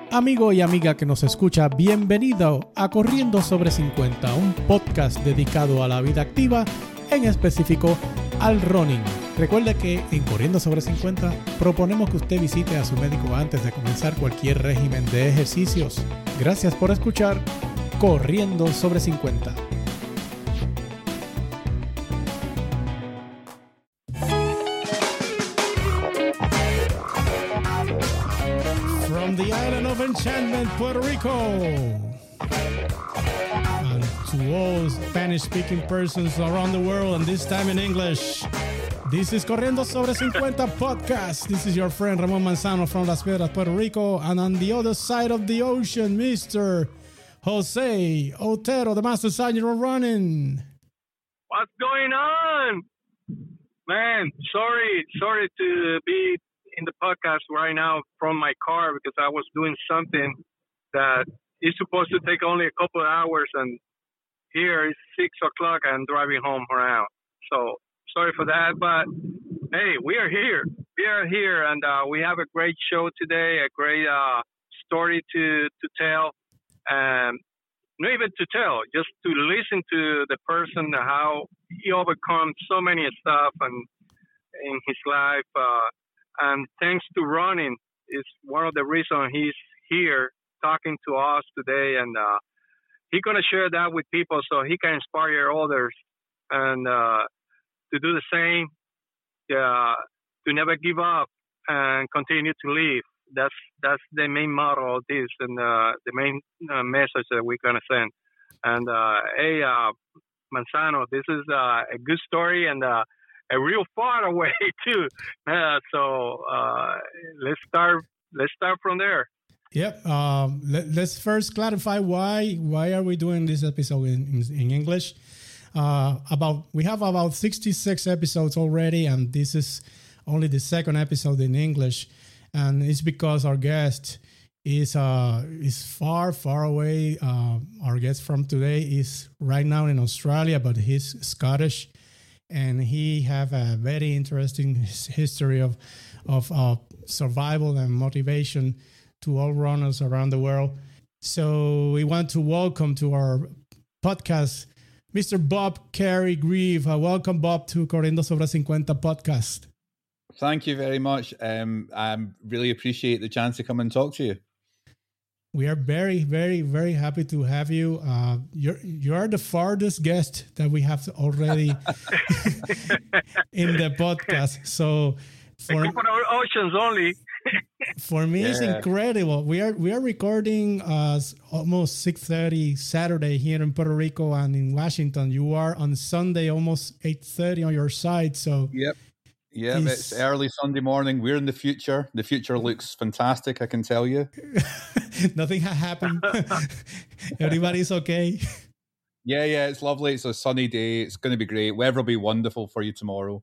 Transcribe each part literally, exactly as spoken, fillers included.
Amigo y amiga que nos escucha, bienvenido a Corriendo sobre cincuenta, un podcast dedicado a la vida activa, en específico al running. Recuerde que en Corriendo sobre cincuenta proponemos que usted visite a su médico antes de comenzar cualquier régimen de ejercicios. Gracias por escuchar Corriendo sobre cincuenta. From the island of Enchantment, Puerto Rico, and to all Spanish-speaking persons around the world, and this time in English, this is Corriendo sobre cincuenta podcast. This is your friend Ramon Manzano from Las Piedras, Puerto Rico, and on the other side of the ocean, Mister Jose Otero, the Master Sergeant of Running. What's going on? Man, sorry, sorry to be in the podcast right now from my car because I was doing something that is supposed to take only a couple of hours, and here it's six o'clock and I'm driving home around. So sorry for that, but hey, we are here. We are here, and uh, we have a great show today, a great uh, story to, to tell. Um, not even to tell, just to listen to the person, how he overcomes so many stuff and in his life. Uh, and thanks to running is one of the reasons he's here talking to us today. And uh, he's going to share that with people so he can inspire others and uh, to do the same, uh, to never give up and continue to live. That's that's the main motto of this and uh, the main uh, message that we're going to send. And, uh, hey, uh, Manzano, this is uh, a good story and uh, a real far away, too. Uh, so uh, let's start Let's start from there. Yep. Um, let, let's first clarify why why are we doing this episode in, in, in English. Uh, about We have about sixty-six episodes already, and this is only the second episode in English. And it's because our guest is uh is far, far away. Uh, our guest from today is right now in Australia, but he's Scottish, and he have a very interesting history of of uh, survival and motivation to all runners around the world. So we want to welcome to our podcast Mister Bob Carey-Grieve. Uh, welcome, Bob, to Corriendo sobre cincuenta podcast. Thank you very much. Um, I really appreciate the chance to come and talk to you. We are very, very, very happy to have you. Uh, you're you are the farthest guest that we have already in the podcast. So for, for our oceans only. For me, yeah. It's incredible. We are we are recording uh, almost six thirty Saturday here in Puerto Rico, and in Washington, you are on Sunday almost eight thirty on your side. So yep. Yeah, it's, it's early Sunday morning. We're in the future. The future looks fantastic, I can tell you. Nothing has happened. Everybody's okay. Yeah, yeah, it's lovely. It's a sunny day. It's going to be great. Weather will be wonderful for you tomorrow.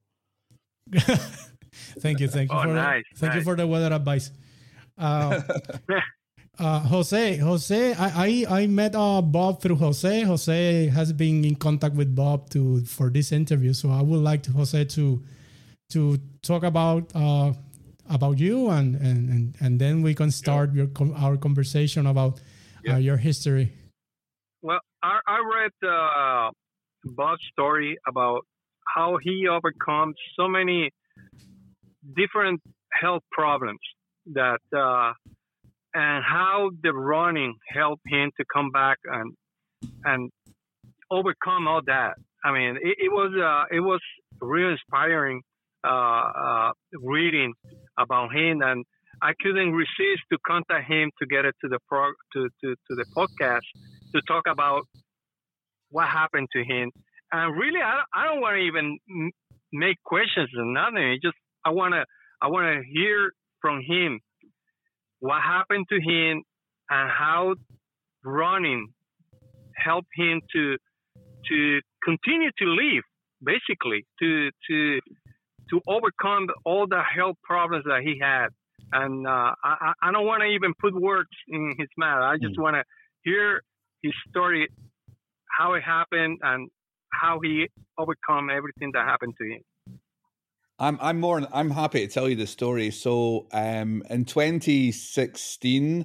Thank you. Thank you. Oh, for nice, the, Thank nice. you for the weather advice. Uh, uh, Jose, Jose, I, I, I met uh, Bob through Jose. Jose has been in contact with Bob to for this interview. So I would like to, Jose to... to talk about uh, about you, and, and, and, and then we can start your our conversation about yeah. uh, your history. Well, I, I read uh, Bob's story about how he overcomes so many different health problems that uh, and how the running helped him to come back and and overcome all that. I mean, it, it was uh, it was really inspiring. Uh, uh, reading about him, and I couldn't resist to contact him to get it to the pro to, to, to the podcast to talk about what happened to him. And really, I, I don't want to even m- make questions or nothing. It just I want to I want to hear from him what happened to him and how running helped him to to continue to live, basically to to. to overcome all the health problems that he had. And uh, I, I don't want to even put words in his mouth. I just mm. want to hear his story, how it happened, and how he overcome everything that happened to him. I'm I'm more I'm happy to tell you the story. So um, in twenty sixteen,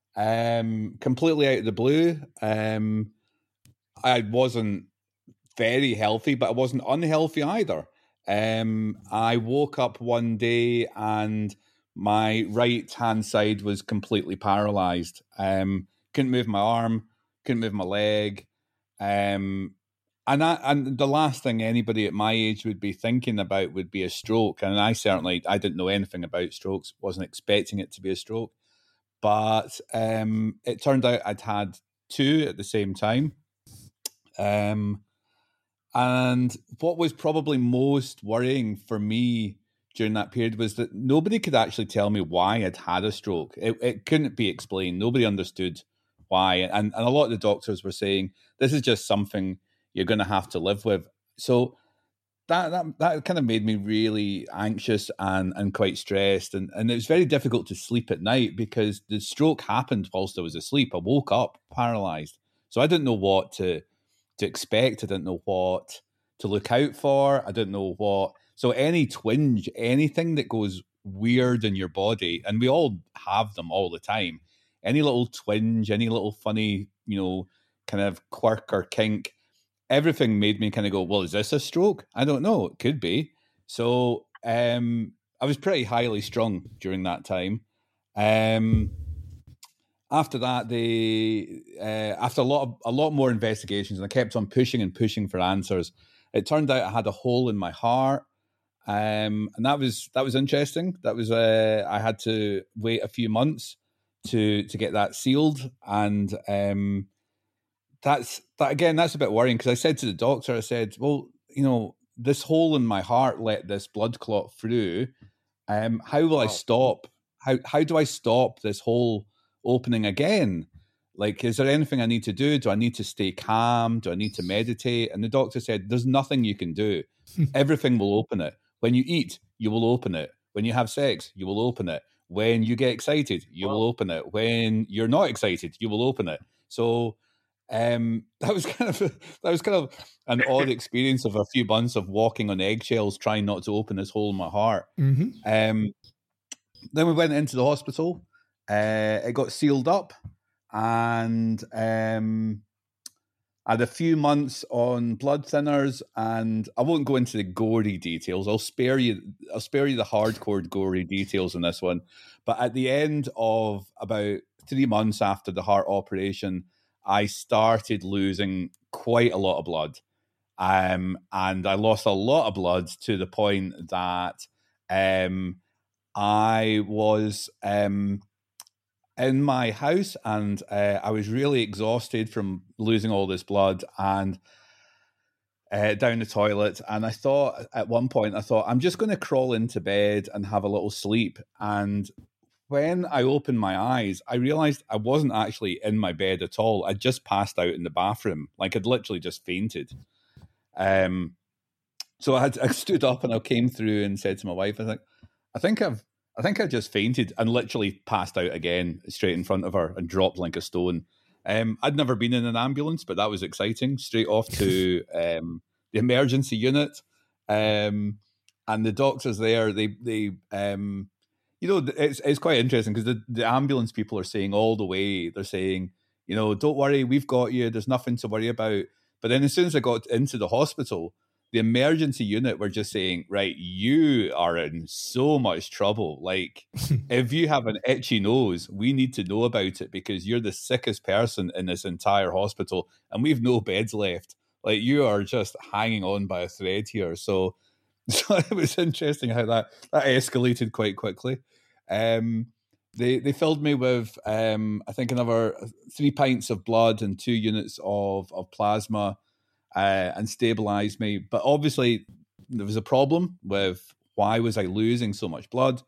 Um, completely out of the blue. Um, I wasn't very healthy, but I wasn't unhealthy either. Um, I woke up one day and my right hand side was completely paralyzed. Um, couldn't move my arm, couldn't move my leg. Um, and I, and the last thing anybody at my age would be thinking about would be a stroke. And I certainly, I didn't know anything about strokes, wasn't expecting it to be a stroke. But um, it turned out I'd had two at the same time. Um, and what was probably most worrying for me during that period was that nobody could actually tell me why I'd had a stroke. It, it couldn't be explained. Nobody understood why. And, and a lot of the doctors were saying, this is just something you're going to have to live with. So that that, that kind of made me really anxious and, and quite stressed. And, and it was very difficult to sleep at night because the stroke happened whilst I was asleep. I woke up paralyzed. So I didn't know what to to expect. I didn't know what to look out for. I didn't know what. So any twinge, anything that goes weird in your body, and we all have them all the time, any little twinge, any little funny, you know, kind of quirk or kink, everything made me kind of go, well, is this a stroke? I don't know. It could be. So um, I was pretty highly strung during that time. Um, after that, they uh, after a lot of, a lot more investigations, and I kept on pushing and pushing for answers. It turned out I had a hole in my heart, um, and that was that was interesting. That was uh, I had to wait a few months to to get that sealed, and um, that's that again. That's a bit worrying because I said to the doctor, I said, "Well, you know, this hole in my heart let this blood clot through. Um, how will wow. I stop? How how do I stop this hole opening again? Like, is there anything I need to do? Do I need to stay calm? Do I need to meditate?" And the doctor said, there's nothing you can do. Everything will open it. When you eat, you will open it. When you have sex, you will open it. When you get excited, you wow. will open it. When you're not excited, you will open it. So um, that was kind of that was kind of an odd experience of a few months of walking on eggshells, trying not to open this hole in my heart. Mm-hmm. Um, then we went into the hospital. Uh, it got sealed up, and um, I had a few months on blood thinners. And I won't go into the gory details. I'll spare you. I'll spare you the hardcore gory details on this one. But at the end of about three months after the heart operation, I started losing quite a lot of blood, um, and I lost a lot of blood to the point that um, I was. Um, in my house, and uh, I was really exhausted from losing all this blood, and uh, down the toilet. And I thought at one point, I thought, I'm just going to crawl into bed and have a little sleep. And when I opened my eyes, I realized I wasn't actually in my bed at all. I just passed out in the bathroom. Like I'd literally just fainted. Um, so I, had, I stood up and I came through and said to my wife, I was like, I think I've I think I just fainted and literally passed out again straight in front of her and dropped like a stone. Um, I'd never been in an ambulance, but that was exciting. Straight off to um, the emergency unit. Um, and the doctors there, they, they um, you know, it's it's quite interesting because the, the ambulance people are saying all the way, they're saying, you know, don't worry, we've got you. There's nothing to worry about. But then as soon as I got into the hospital, the emergency unit were just saying, right, you are in so much trouble. Like, if you have an itchy nose, we need to know about it because you're the sickest person in this entire hospital and we've no beds left. Like, you are just hanging on by a thread here. So, so it was interesting how that, that escalated quite quickly. Um, they they filled me with, um, I think, another three pints of blood and two units of, of plasma. Uh, and stabilized me. But obviously there was a problem with why was I losing so much blood?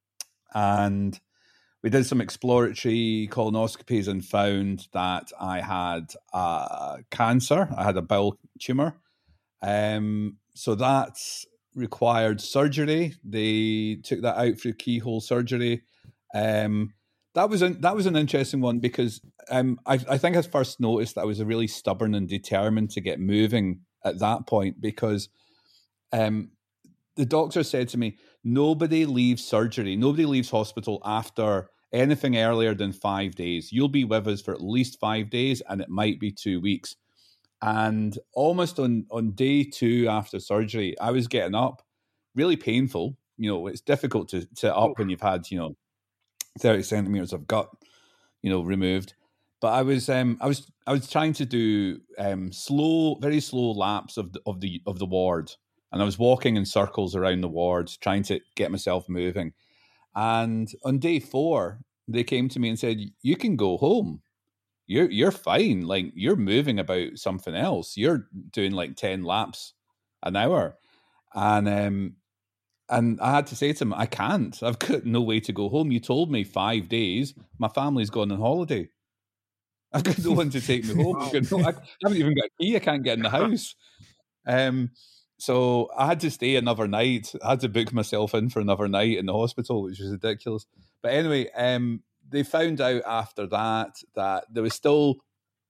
And we did some exploratory colonoscopies and found that I had uh, cancer. I had a bowel tumor. Um, so that required surgery. They took that out through keyhole surgery. Um, That was an, that was an interesting one because um, I, I think I first noticed that I was really stubborn and determined to get moving at that point because um, the doctor said to me, nobody leaves surgery, nobody leaves hospital after anything earlier than five days, you'll be with us for at least five days, and it might be two weeks. And almost on, on day two after surgery, I was getting up, really painful. You know, it's difficult to sit up when you've had, you know, thirty centimeters of gut, you know, removed. But I was, um, I was, I was trying to do um, slow, very slow laps of the of the of the ward, and I was walking in circles around the ward, trying to get myself moving. And on day four, they came to me and said, "You can go home. You're you're fine. Like, you're moving about something else. You're doing like ten laps an hour." And um, and I had to say to him, "I can't. I've got no way to go home. You told me five days. My family's gone on holiday. I've got no one to take me home. I've got no, I haven't even got a key. I can't get in the house." Um, so I had to stay another night. I had to book myself in for another night in the hospital, which was ridiculous. But anyway, um, they found out after that that there was still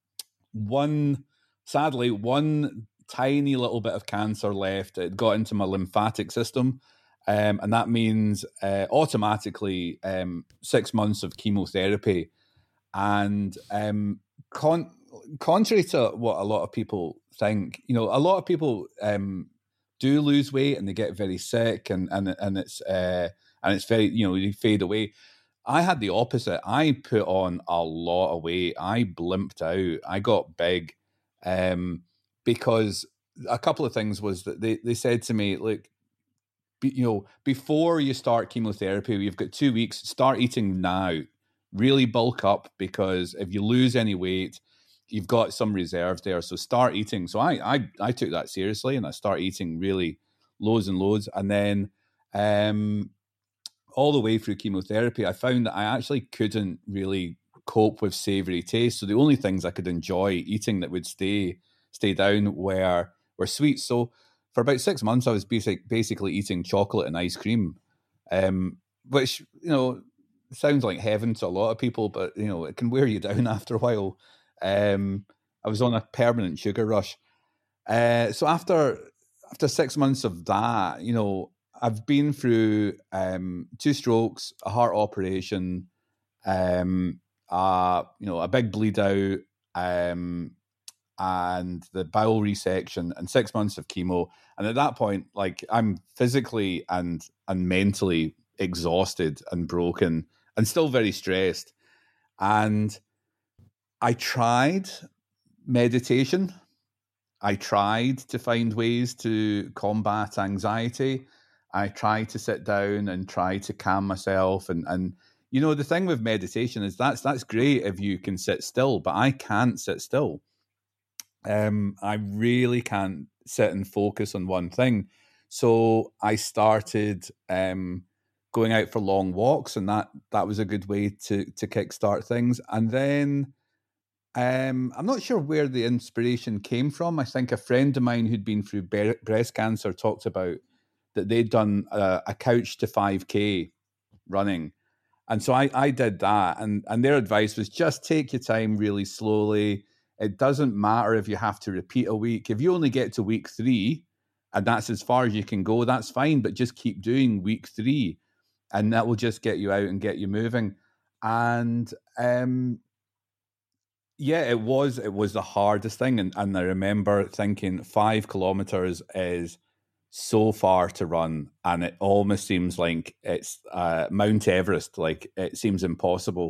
one, sadly, one tiny little bit of cancer left. It got into my lymphatic system. Um, and that means uh, automatically um, six months of chemotherapy. And um, con- contrary to what a lot of people think, you know, a lot of people um, do lose weight and they get very sick, and and and it's uh, and it's very, you know, they fade away. I had the opposite. I put on a lot of weight. I blimped out. I got big um, because a couple of things was that they, they said to me, look, be, you know, before you start chemotherapy, you've got two weeks, start eating now. Really bulk up, because if you lose any weight, you've got some reserves there. So start eating. So I I, I took that seriously, and I started eating really loads and loads. And then um, all the way through chemotherapy, I found that I actually couldn't really cope with savory taste. So the only things I could enjoy eating that would stay stay down were were sweets. So for about six months, I was basic, basically eating chocolate and ice cream, um, which, you know, sounds like heaven to a lot of people, but, you know, it can wear you down after a while. Um, I was on a permanent sugar rush. Uh, so after after six months of that, you know, I've been through um, two strokes, a heart operation, um, uh, you know, a big bleed out, um, and the bowel resection, and six months of chemo. And at that point, like, I'm physically and and mentally exhausted and broken, and still very stressed. And I tried meditation. I tried to find ways to combat anxiety. I tried to sit down and try to calm myself. And, and you know, the thing with meditation is that's that's great if you can sit still, but I can't sit still. Um, I really can't sit and focus on one thing. So I started um, going out for long walks, and that that was a good way to to kickstart things. And then um, I'm not sure where the inspiration came from. I think a friend of mine who'd been through be- breast cancer talked about that they'd done a, a couch to five K running. And so I, I did that. And, and their advice was just take your time really slowly. It doesn't matter if you have to repeat a week. If you only get to week three and that's as far as you can go, that's fine. But just keep doing week three, and that will just get you out and get you moving. And um, yeah, it was it was the hardest thing. And, and I remember thinking five kilometers is so far to run, and it almost seems like it's uh, Mount Everest. Like, it seems impossible.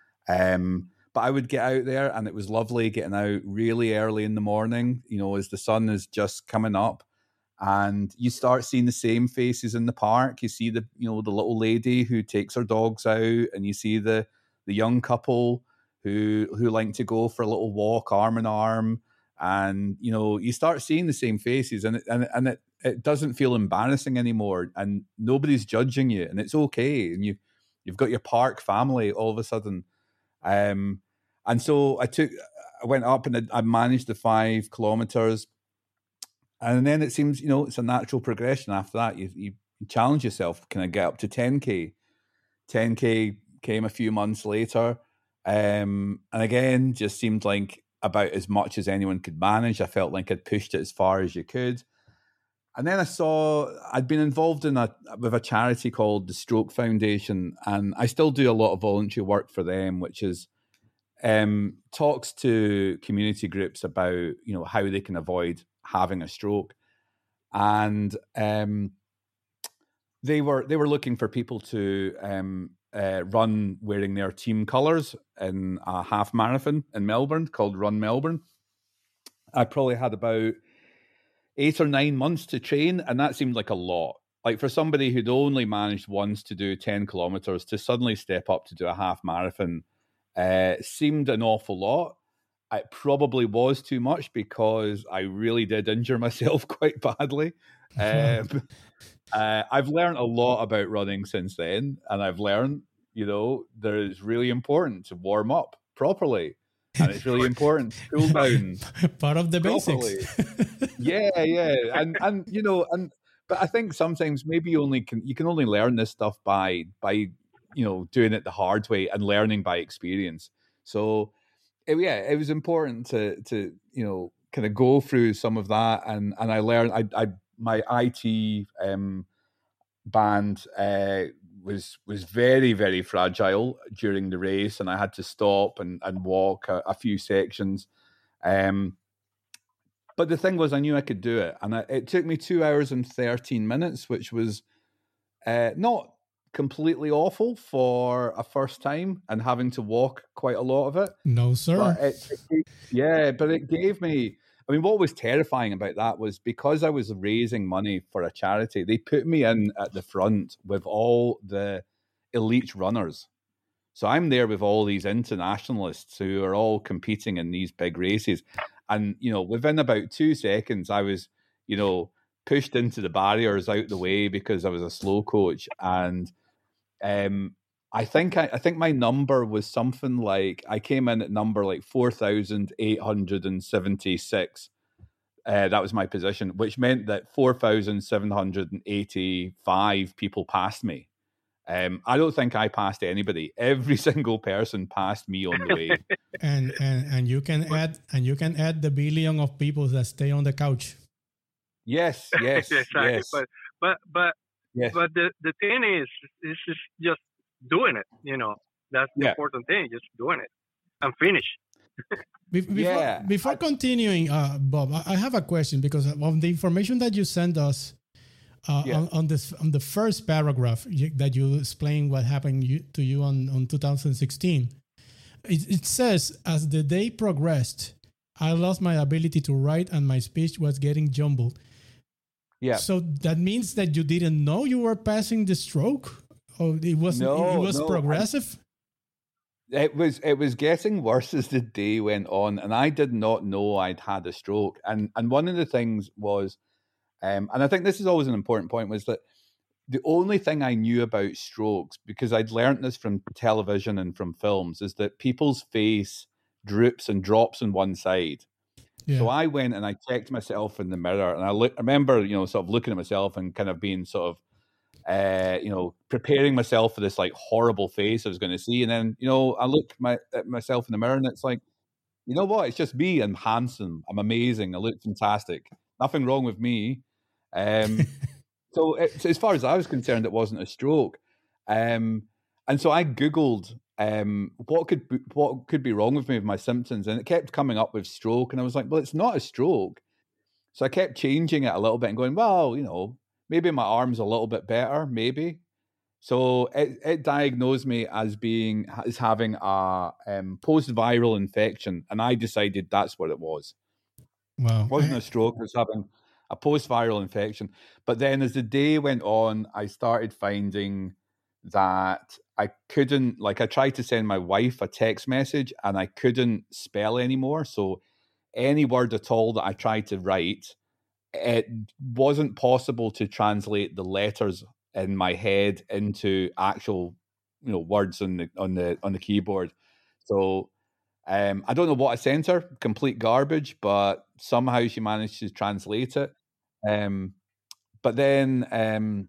Um, but I would get out there, and it was lovely getting out really early in the morning, you know, as the sun is just coming up, and you start seeing the same faces in the park. You see the, you know, the little lady who takes her dogs out, and you see the the young couple who who like to go for a little walk arm in arm. And, you know, you start seeing the same faces, and it, and, and it, it doesn't feel embarrassing anymore, and nobody's judging you, and it's okay. And you, you've got your park family all of a sudden. Um, and so I took, I went up and I managed the five kilometers. And then it seems, you know, it's a natural progression after that. You, you challenge yourself. Can I get up to ten K? ten K came a few months later. Um, and again, just seemed like about as much as anyone could manage. I felt like I'd pushed it as far as you could. and then I saw I'd been involved in a with a charity called the Stroke Foundation, and I still do a lot of voluntary work for them, which is um, talks to community groups about you know how they can avoid having a stroke, and um, they were they were looking for people to um, uh, run wearing their team colours in a half marathon in Melbourne called Run Melbourne. I probably had about eight or nine months to train, and that seemed like a lot. Like for somebody who'd only managed once to do ten kilometers, to suddenly step up to do a half marathon uh, seemed an awful lot. It probably was too much because I really did injure myself quite badly. Um, uh, I've learned a lot about running since then, and I've learned, you know, that it's really important to warm up properly. And it's really important to cool down. Part of the properly. basics. yeah, yeah. And and you know, and but I think sometimes maybe you only can you can only learn this stuff by by you know doing it the hard way and learning by experience. So it, yeah, it was important to to you know kind of go through some of that, and and I learned I I my I T um band uh was was very very fragile during the race, and I had to stop and and walk a, a few sections. Um, but the thing was, I knew I could do it, and I, it took me two hours and thirteen minutes, which was uh, not completely awful for a first time, and having to walk quite a lot of it. No, sir. But it, it, yeah, but it gave me. I mean, what was terrifying about that was because I was raising money for a charity, they put me in at the front with all the elite runners. So I'm there with all these internationalists who are all competing in these big races. And, you know, within about two seconds, I was, you know, pushed into the barriers out the way because I was a slow coach. And um, I think I, I think my number was something like, I came in at number like four thousand eight hundred seventy-six. Uh, that was my position, which meant that four thousand seven hundred eighty-five people passed me. Um, I don't think I passed anybody. Every single person passed me on the way. and, and and you can add and you can add the billion of people that stay on the couch. Yes, yes, exactly. yes. But but but yes. but the the thing is, is just just doing it. You know, that's the Yeah. important thing. Just doing it and finish. Be- Before, Yeah. before continuing, uh, Bob, I I have a question because of the information that you sent us uh, Yeah. on, on this on the first paragraph you, that you explain what happened you, to you on, on two thousand sixteen. It, it says, as the day progressed, I lost my ability to write and my speech was getting jumbled. Yeah. So that means that you didn't know you were passing the stroke, or it was No, it was no, progressive. It was it was getting worse as the day went on, and I did not know I'd had a stroke. And and one of the things was, um, and I think this is always an important point, was that the only thing I knew about strokes, because I'd learned this from television and from films, is that people's face droops and drops on one side. Yeah. So I went and I checked myself in the mirror, and I, look, I remember, you know, sort of looking at myself and kind of being sort of, uh, you know, preparing myself for this like horrible face I was going to see. And then, you know, I look my, at myself in the mirror and it's like, you know what? It's just me. I'm handsome. I'm amazing. I look fantastic. Nothing wrong with me. Um, so, it, so as far as I was concerned, it wasn't a stroke. Um, and so I Googled um, what could be, what could be wrong with me with my symptoms, and it kept coming up with stroke. And I was like, well, it's not a stroke. So I kept changing it a little bit and going, well, you know, maybe my arm's a little bit better, maybe. So it, it diagnosed me as being as having a um, post-viral infection, and I decided that's what it was. Wow. It wasn't a stroke, it was having a post-viral infection. But then as the day went on, I started finding that I couldn't, like I tried to send my wife a text message and I couldn't spell anymore. So any word at all that I tried to write, it wasn't possible to translate the letters in my head into actual, you know, words on the on the on the keyboard. So um, I don't know what I sent her, complete garbage, but somehow she managed to translate it. Um, but then um,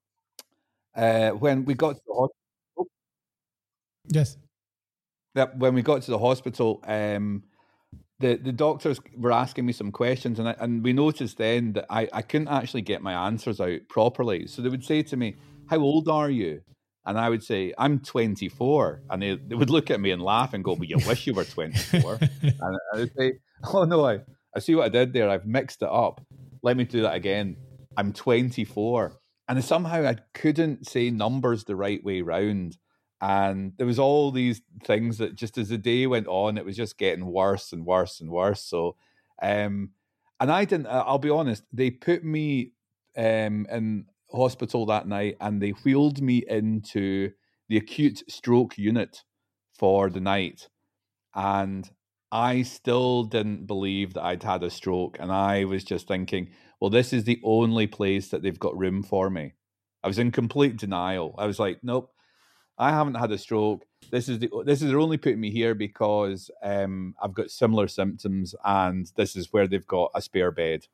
uh, when we got to the hospital, yes, that when we got to the hospital, um, the the doctors were asking me some questions, and I, and we noticed then that I, I couldn't actually get my answers out properly. So they would say to me, "How old are you?" And I would say, "I'm twenty-four." And they, they would look at me and laugh and go, "Well, you wish you were twenty-four." And I would say, "Oh no, I, I see what I did there. I've mixed it up. Let me do that again. I'm twenty-four." And somehow I couldn't say numbers the right way round. And there was all these things that just as the day went on, it was just getting worse and worse and worse. So, um, and I didn't, I'll be honest, they put me um, in hospital that night and they wheeled me into the acute stroke unit for the night. And I still didn't believe that I'd had a stroke. And I was just thinking, well, this is the only place that they've got room for me. I was in complete denial. I was like, nope. I haven't had a stroke. This is the this is they're only putting me here because um, I've got similar symptoms, and this is where they've got a spare bed.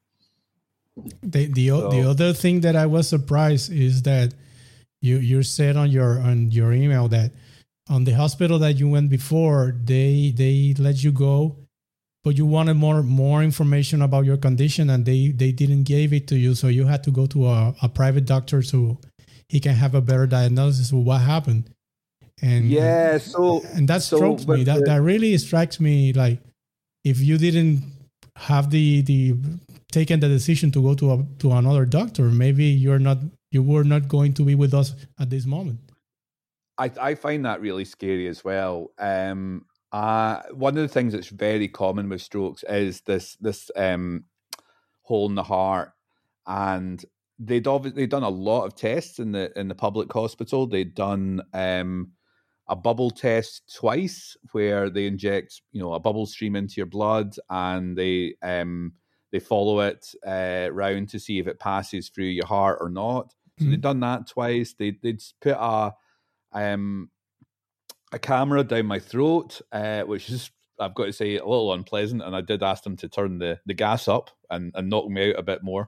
The the so, the other thing that I was surprised is that you you said on your on your email that on the hospital that you went before, they they let you go, but you wanted more more information about your condition, and they they didn't give it to you, so you had to go to a, a private doctor so he can have a better diagnosis of what happened. And yeah, so and that so, strikes me. That the, that really strikes me. Like, if you didn't have the the taken the decision to go to a to another doctor, maybe you're not you were not going to be with us at this moment. I I find that really scary as well. Um, uh, one of the things that's very common with strokes is this this um hole in the heart, and they'd obviously done a lot of tests in the in the public hospital. They'd done um, a bubble test twice, where they inject, you know, a bubble stream into your blood, and they um, they follow it uh, round to see if it passes through your heart or not. So mm-hmm. they'd done that twice. They they'd put a um, a camera down my throat, uh, which is, I've got to say, a little unpleasant. And I did ask them to turn the the gas up and, and knock me out a bit more.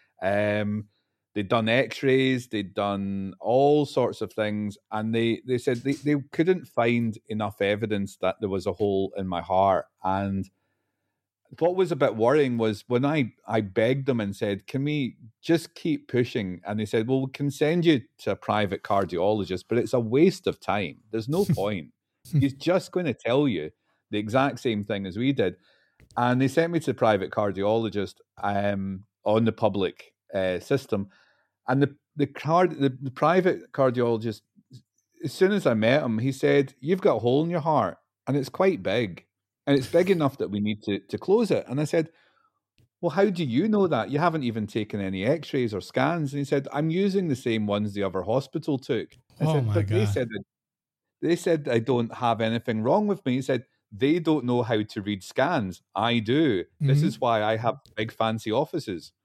Um, They'd done x-rays, they'd done all sorts of things, and they, they said they, they couldn't find enough evidence that there was a hole in my heart. And what was a bit worrying was when I, I begged them and said, can we just keep pushing? And they said, well, we can send you to a private cardiologist, but it's a waste of time. There's no point. He's just going to tell you the exact same thing as we did. And they sent me to a private cardiologist um, on the public uh, system. And the the, card, the the private cardiologist, as soon as I met him, he said, you've got a hole in your heart, and it's quite big. And it's big enough that we need to, to close it. And I said, well, how do you know that? You haven't even taken any x-rays or scans. And he said, I'm using the same ones the other hospital took. I oh said, my but God. they said, they said I don't have anything wrong with me. He said, they don't know how to read scans. I do. Mm-hmm. This is why I have big fancy offices.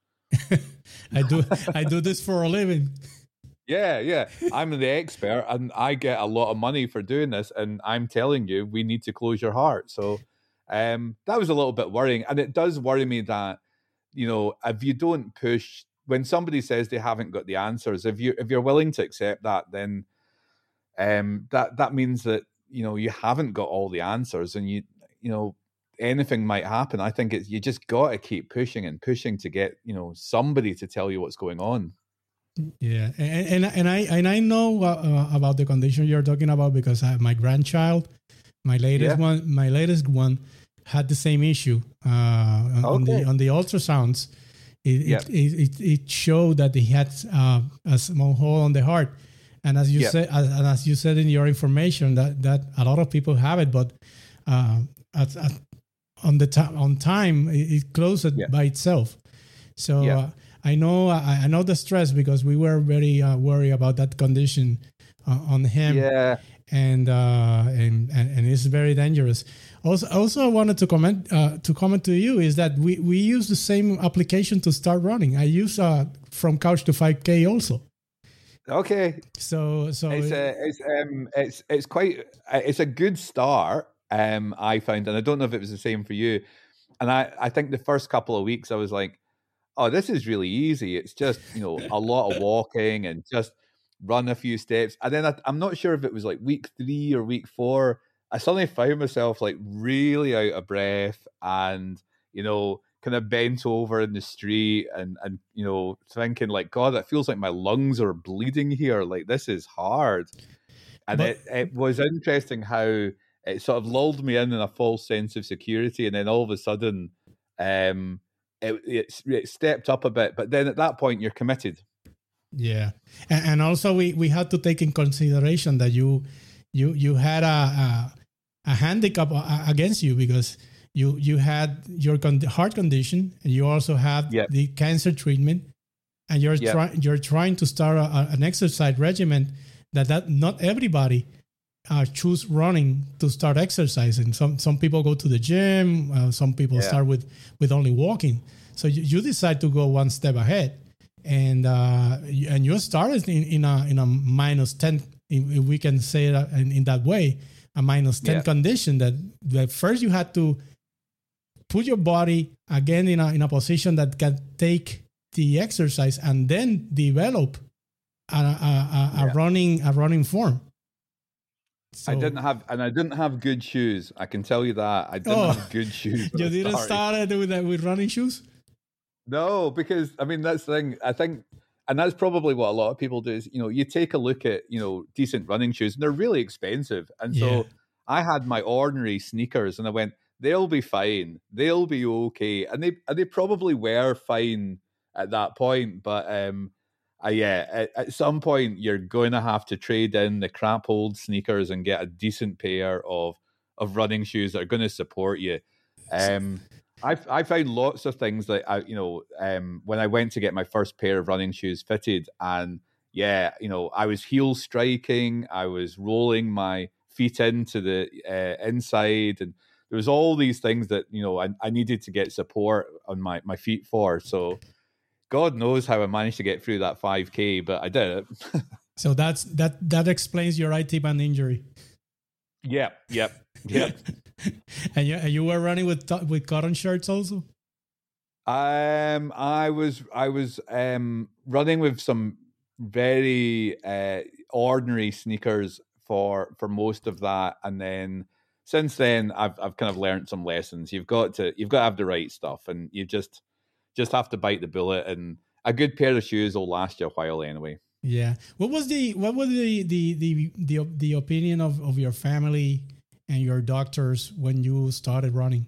I do I do this for a living. Yeah, yeah. I'm the expert, and I get a lot of money for doing this, and I'm telling you, we need to close your heart. So um, that was a little bit worrying. And it does worry me that, you know, if you don't push, when somebody says they haven't got the answers, if you if you're willing to accept that, then um, that that means that, you know, you haven't got all the answers, and you you know, anything might happen. I think it's you just got to keep pushing and pushing to get, you know, somebody to tell you what's going on. Yeah, and and, and I and I know uh, about the condition you're talking about because I have my grandchild, my latest yeah. one, my latest one had the same issue uh, on, okay. on the on the ultrasounds. It yep. it, it it showed that he had uh, a small hole on the heart, and as you yep. said, as, and as you said in your information, that that a lot of people have it, but uh, at, at on the time on time it, it closed it yeah. by itself. So yeah. uh, I know I, I know the stress because we were very uh, worried about that condition uh, on him. Yeah, and, uh, and and and it's very dangerous. Also, also I wanted to comment uh, to comment to you is that we we use the same application to start running. I use uh, From Couch to five K also. Okay. So so it's a, it's um it's it's quite it's a good start. Um, I found, and I don't know if it was the same for you. And I, I think the first couple of weeks I was like, oh, this is really easy. It's just, you know, a lot of walking and just run a few steps. And then I, I'm not sure if it was like week three or week four. I suddenly found myself like really out of breath and, you know, kind of bent over in the street and, and, you know, thinking like, God, it feels like my lungs are bleeding here. Like, this is hard. And but, it, it was interesting how it sort of lulled me in in a false sense of security. And then all of a sudden, um, it, it, it stepped up a bit. But then at that point, you're committed. Yeah. And, and also we, we had to take in consideration that you you you had a, a, a handicap against you because you, you had your con- heart condition and you also had yep. the cancer treatment and you're, yep. try, you're trying to start a, an exercise regimen that, that not everybody uh, choose running to start exercising. Some some people go to the gym. Uh, some people yeah. start with, with only walking. So you, you decide to go one step ahead, and uh, and you started in, in a in a minus ten. If we can say it in, in that way, a minus ten yeah. condition. That that first you had to put your body again in a in a position that can take the exercise, and then develop a, a, a, a yeah. running a running form. So, I didn't have, and I didn't have good shoes. I can tell you that I didn't oh, have good shoes. You didn't start with with running shoes? No, because I mean that's the thing. I think, and that's probably what a lot of people do. Is you know you take a look at you know decent running shoes, and they're really expensive. And so yeah. I had my ordinary sneakers, and I went, they'll be fine, they'll be okay, and they and they probably were fine at that point, but um. Uh, yeah, at, at some point you're going to have to trade in the crap old sneakers and get a decent pair of of running shoes that are going to support you. Um, I I found lots of things that I you know um, when I went to get my first pair of running shoes fitted, and yeah, you know I was heel striking, I was rolling my feet into the uh, inside, and there was all these things that you know I, I needed to get support on my my feet for. So. God knows how I managed to get through that five K, but I did it. So that's that that explains your I T band injury. Yep, yep, yep. and you and you were running with with cotton shirts also? Um, I was I was um running with some very uh, ordinary sneakers for for most of that, and then since then I've I've kind of learned some lessons. You've got to you've got to have the right stuff, and you just. Just have to bite the bullet, and a good pair of shoes will last you a while anyway. Yeah. What was the what was the the the the, the opinion of, of your family and your doctors when you started running?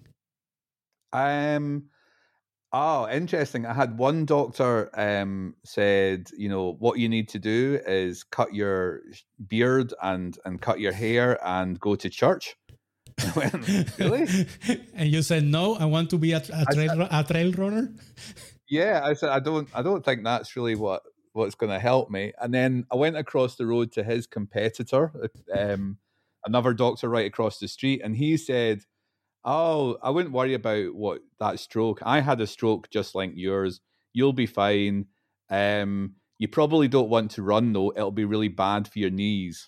Um. Oh, interesting. I had one doctor um said, you know, what you need to do is cut your beard and and cut your hair and go to church. Went, really? And you said no. I want to be a, a trail I, a trail runner. Yeah, I said I don't. I don't think that's really what what's going to help me. And then I went across the road to his competitor, um, another doctor right across the street, and he said, "Oh, I wouldn't worry about what that stroke. I had a stroke just like yours. You'll be fine. Um, you probably don't want to run though. It'll be really bad for your knees."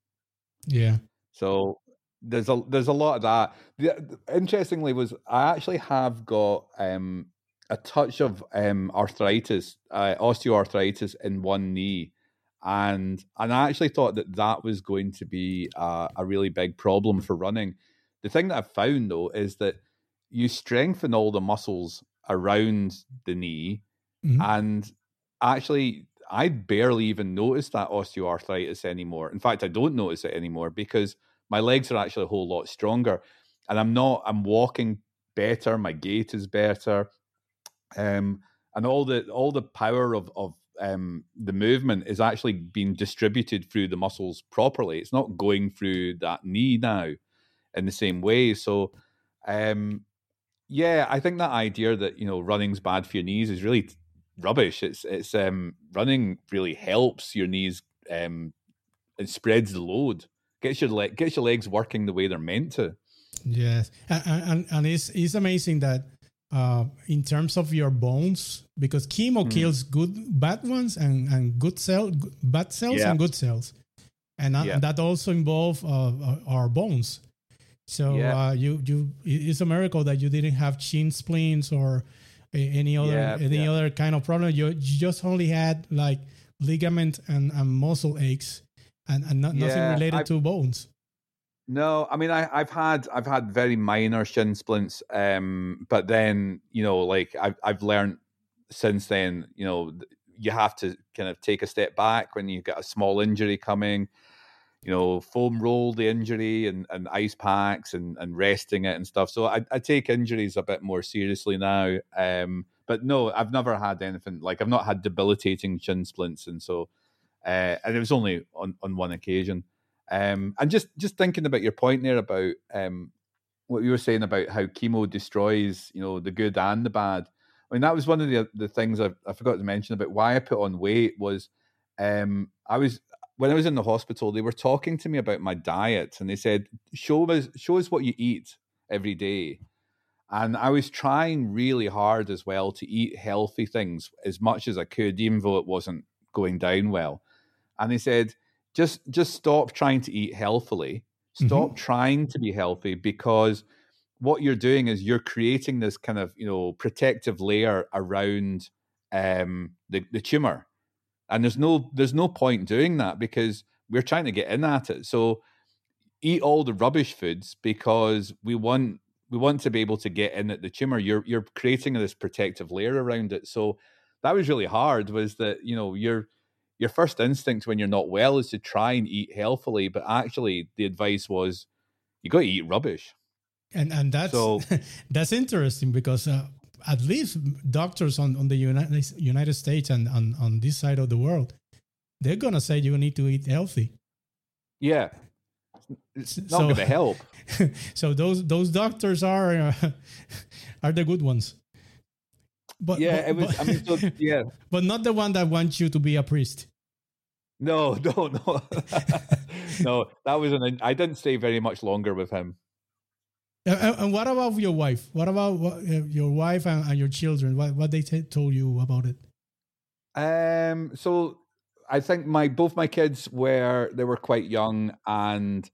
Yeah. So. There's a there's a lot of that. The, interestingly, was I actually have got um, a touch of um, arthritis, uh, osteoarthritis in one knee, and and I actually thought that that was going to be a, a really big problem for running. The thing that I've found though is that you strengthen all the muscles around the knee, mm-hmm. and actually I barely even notice that osteoarthritis anymore. In fact, I don't notice it anymore because my legs are actually a whole lot stronger, and I'm not. I'm walking better. My gait is better, um, and all the all the power of of um, the movement is actually being distributed through the muscles properly. It's not going through that knee now in the same way. So, um, yeah, I think that idea that you know running's bad for your knees is really rubbish. It's it's um, running really helps your knees. Um, it spreads the load. Gets your leg, gets your legs working the way they're meant to. Yes, and and, and it's it's amazing that uh, in terms of your bones, because chemo mm. kills good bad ones and, and good cell bad cells yeah. and good cells, and that, yeah. that also involve uh, our bones. So yeah. uh, you you it's a miracle that you didn't have shin splints or any other yeah, any yeah. other kind of problem. You, you just only had like ligament and, and muscle aches. And, and not, yeah, nothing related I, to bones. No, I mean I, I've had I've had very minor shin splints, um, but then you know, like I've I've learned since then, you know, you have to kind of take a step back when you get a small injury coming. You know, foam roll the injury and, and ice packs and, and resting it and stuff. So I, I take injuries a bit more seriously now. Um, but no, I've never had anything like I've not had debilitating shin splints, and so uh, and it was only on, on one occasion. Um, and just just thinking about your point there about um, what you were saying about how chemo destroys, you know, the good and the bad. I mean, that was one of the the things I, I forgot to mention about why I put on weight was um, I was when I was in the hospital, they were talking to me about my diet, and they said, "Show us, show us what you eat every day." And I was trying really hard as well to eat healthy things as much as I could, even though it wasn't going down well. And they said, just just stop trying to eat healthily. Stop mm-hmm. trying to be healthy, because what you're doing is you're creating this kind of, you know, protective layer around um, the, the tumor. And there's no there's no point doing that, because we're trying to get in at it. So eat all the rubbish foods, because we want we want to be able to get in at the tumor. You're you're creating this protective layer around it. So that was really hard, was that, you know, your your first instinct when you're not well is to try and eat healthily, but actually the advice was you got to eat rubbish. And and that's so, that's interesting, because uh, at least doctors on, on the United United States and on, on this side of the world, they're gonna say you need to eat healthy. Yeah, it's not so, going to help. So those those doctors are uh, are the good ones. But yeah, but, it was. But, I mean, so, yeah, but not the one that wants you to be a priest. No, no, no, no. That was an. I didn't stay very much longer with him. And, and what about your wife? What about what, uh, your wife and, and your children? What what they t- told you about it? Um. So I think my both my kids were they were quite young, and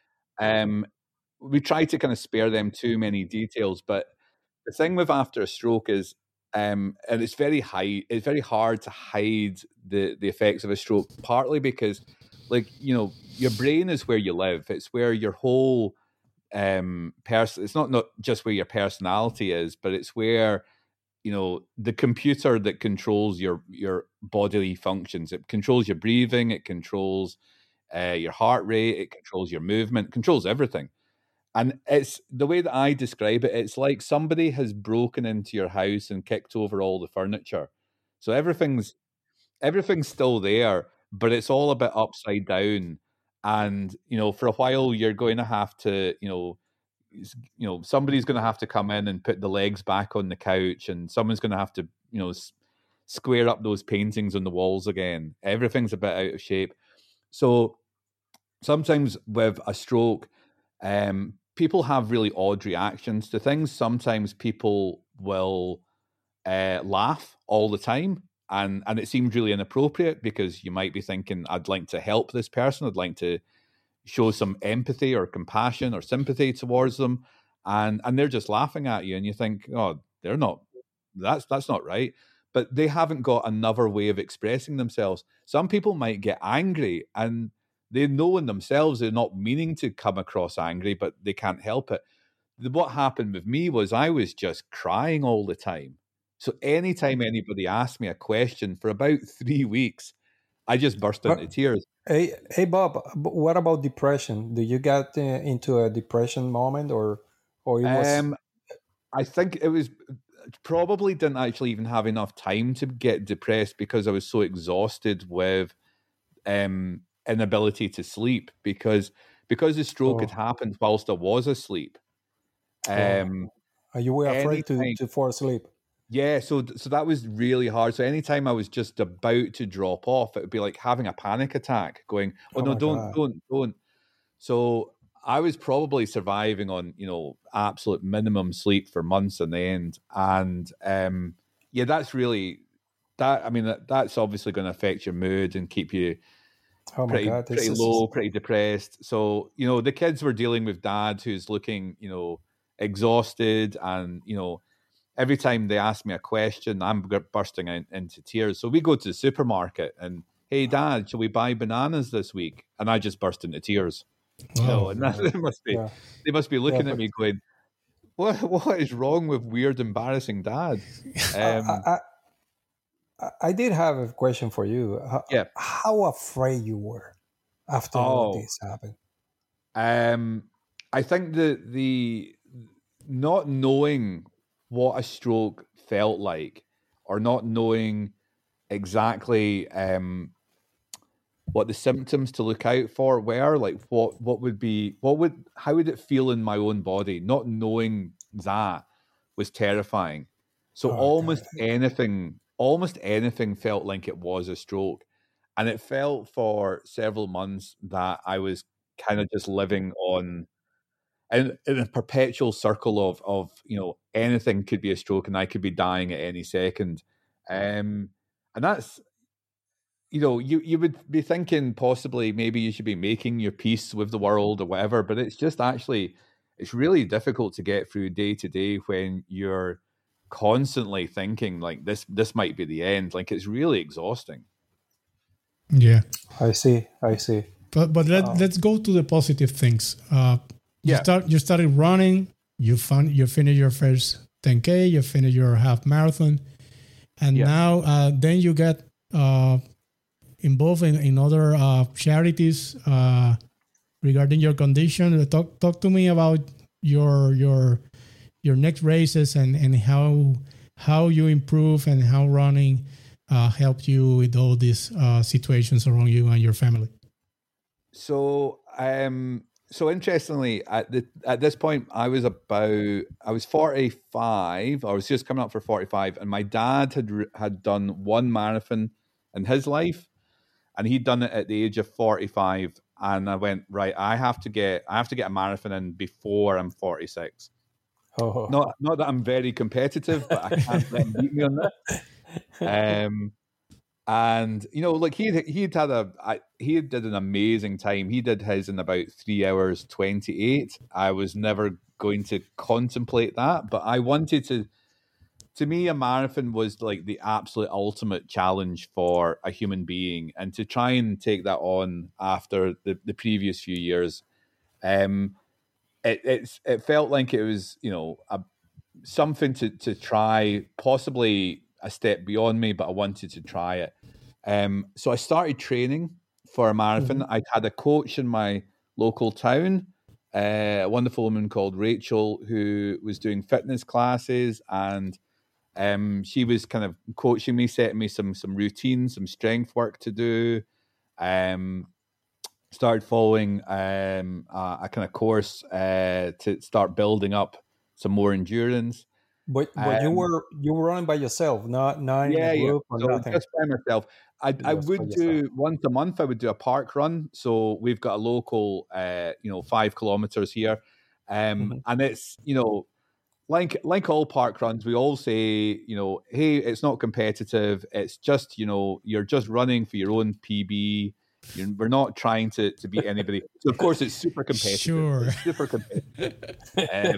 um, we tried to kind of spare them too many details. But the thing with after a stroke is, um, and it's very high. It's very hard to hide the the effects of a stroke. Partly because, like, you know, your brain is where you live. It's where your whole um person. It's not not just where your personality is, but it's where, you know, the computer that controls your your bodily functions. It controls your breathing. It controls uh, your heart rate. It controls your movement. Controls everything. And it's the way that I describe it. It's like somebody has broken into your house and kicked over all the furniture. So everything's everything's still there, but it's all a bit upside down. And, you know, for a while you're going to have to, you know, you know, somebody's going to have to come in and put the legs back on the couch, and someone's going to have to, you know, s- square up those paintings on the walls again. Everything's a bit out of shape. So sometimes with a stroke, um, people have really odd reactions to things. Sometimes people will uh, laugh all the time, and and it seems really inappropriate, because you might be thinking, I'd like to help this person. I'd like to show some empathy or compassion or sympathy towards them, and and they're just laughing at you, and you think, oh, they're not. That's that's not right. But they haven't got another way of expressing themselves. Some people might get angry, and they know in themselves they're not meaning to come across angry, but they can't help it. What happened with me was I was just crying all the time. So anytime anybody asked me a question for about three weeks, I just burst into tears. Hey, hey, Bob. What about depression? Do you get uh, into a depression moment, or, or it was? Um, I think it was probably didn't actually even have enough time to get depressed, because I was so exhausted with um, inability to sleep, because because the stroke oh. had happened whilst I was asleep. Um, oh. You were afraid anytime, to, to fall asleep. Yeah, so so that was really hard. So anytime I was just about to drop off, it would be like having a panic attack, going, "Oh, oh no, don't, God. don't, don't." So I was probably surviving on, you know, absolute minimum sleep for months on end, and um, yeah, that's really that. I mean, that, that's obviously going to affect your mood and keep you oh pretty, God, pretty is, low, is... pretty depressed. So, you know, the kids were dealing with dad who's looking, you know, exhausted, and, you know, every time they ask me a question, I'm bursting in, into tears. So we go to the supermarket and, hey, Dad, shall we buy bananas this week? And I just burst into tears. You know, Wow. and that, they must be Yeah. they must be Yeah, looking at but me going, "What what is wrong with weird, embarrassing dad?" Um, I, I, I, I did have a question for you. How, yeah. how afraid you were after all Oh, this happened? um, I think the the not knowing what a stroke felt like, or not knowing exactly um, what the symptoms to look out for were, like what what would be what would how would it feel in my own body, not knowing that was terrifying. So Oh, God. almost anything almost anything felt like it was a stroke, and it felt for several months that I was kind of just living on in, in a perpetual circle of of you know, anything could be a stroke and I could be dying at any second. um and that's, you know, you you would be thinking possibly maybe you should be making your peace with the world or whatever, but it's just actually, it's really difficult to get through day to day when you're constantly thinking like this this might be the end. Like, it's really exhausting. Yeah. I see. I see. But but let Um, let's go to the positive things. Uh, you Yeah. start you started running. You found you finished your first ten K. You finished your half marathon, and Yeah. now uh, then you get uh, involved in, in other uh, charities uh, regarding your condition. Uh, Talk talk to me about your your your next races and, and how how you improve and how running uh, helped you with all these uh, situations around you and your family. So, um, so interestingly, at the at this point, I was about I was forty-five. I was just coming up for forty-five, and my dad had re- had done one marathon in his life, and he'd done it at the age of forty-five. And I went, right, I have to get I have to get a marathon in before I'm forty-six. oh, Not not that I'm very competitive, but I can't let him beat me on this. Um, and you know, like he he'd had a I, he did an amazing time. He did his in about three hours twenty-eight. I was never going to contemplate that, but I wanted to. To me, a marathon was like the absolute ultimate challenge for a human being, and to try and take that on after the, the previous few years, um, it it's it felt like it was, you know, a, something to to try, possibly a step beyond me, but I wanted to try it. Um, so I started training for a marathon. mhm. I had a coach in my local town, uh, a wonderful woman called Rachel, who was doing fitness classes, and um, she was kind of coaching me, setting me some some routines, some strength work to do. Um, started following um, a, a kind of course uh, to start building up some more endurance. But but you Um, were you were running by yourself, not not in a yeah, yeah. group or So nothing. just by myself. I I Just by would yourself. do once a month. I would do a park run. So we've got a local, uh, you know, five kilometers here, um, Mhm. and it's, you know, like like all park runs, we all say, you know, hey, it's not competitive. It's just, you know, you're just running for your own P B. You're, we're not trying to to beat anybody. So of course, it's super competitive. Sure. It's super competitive. Um,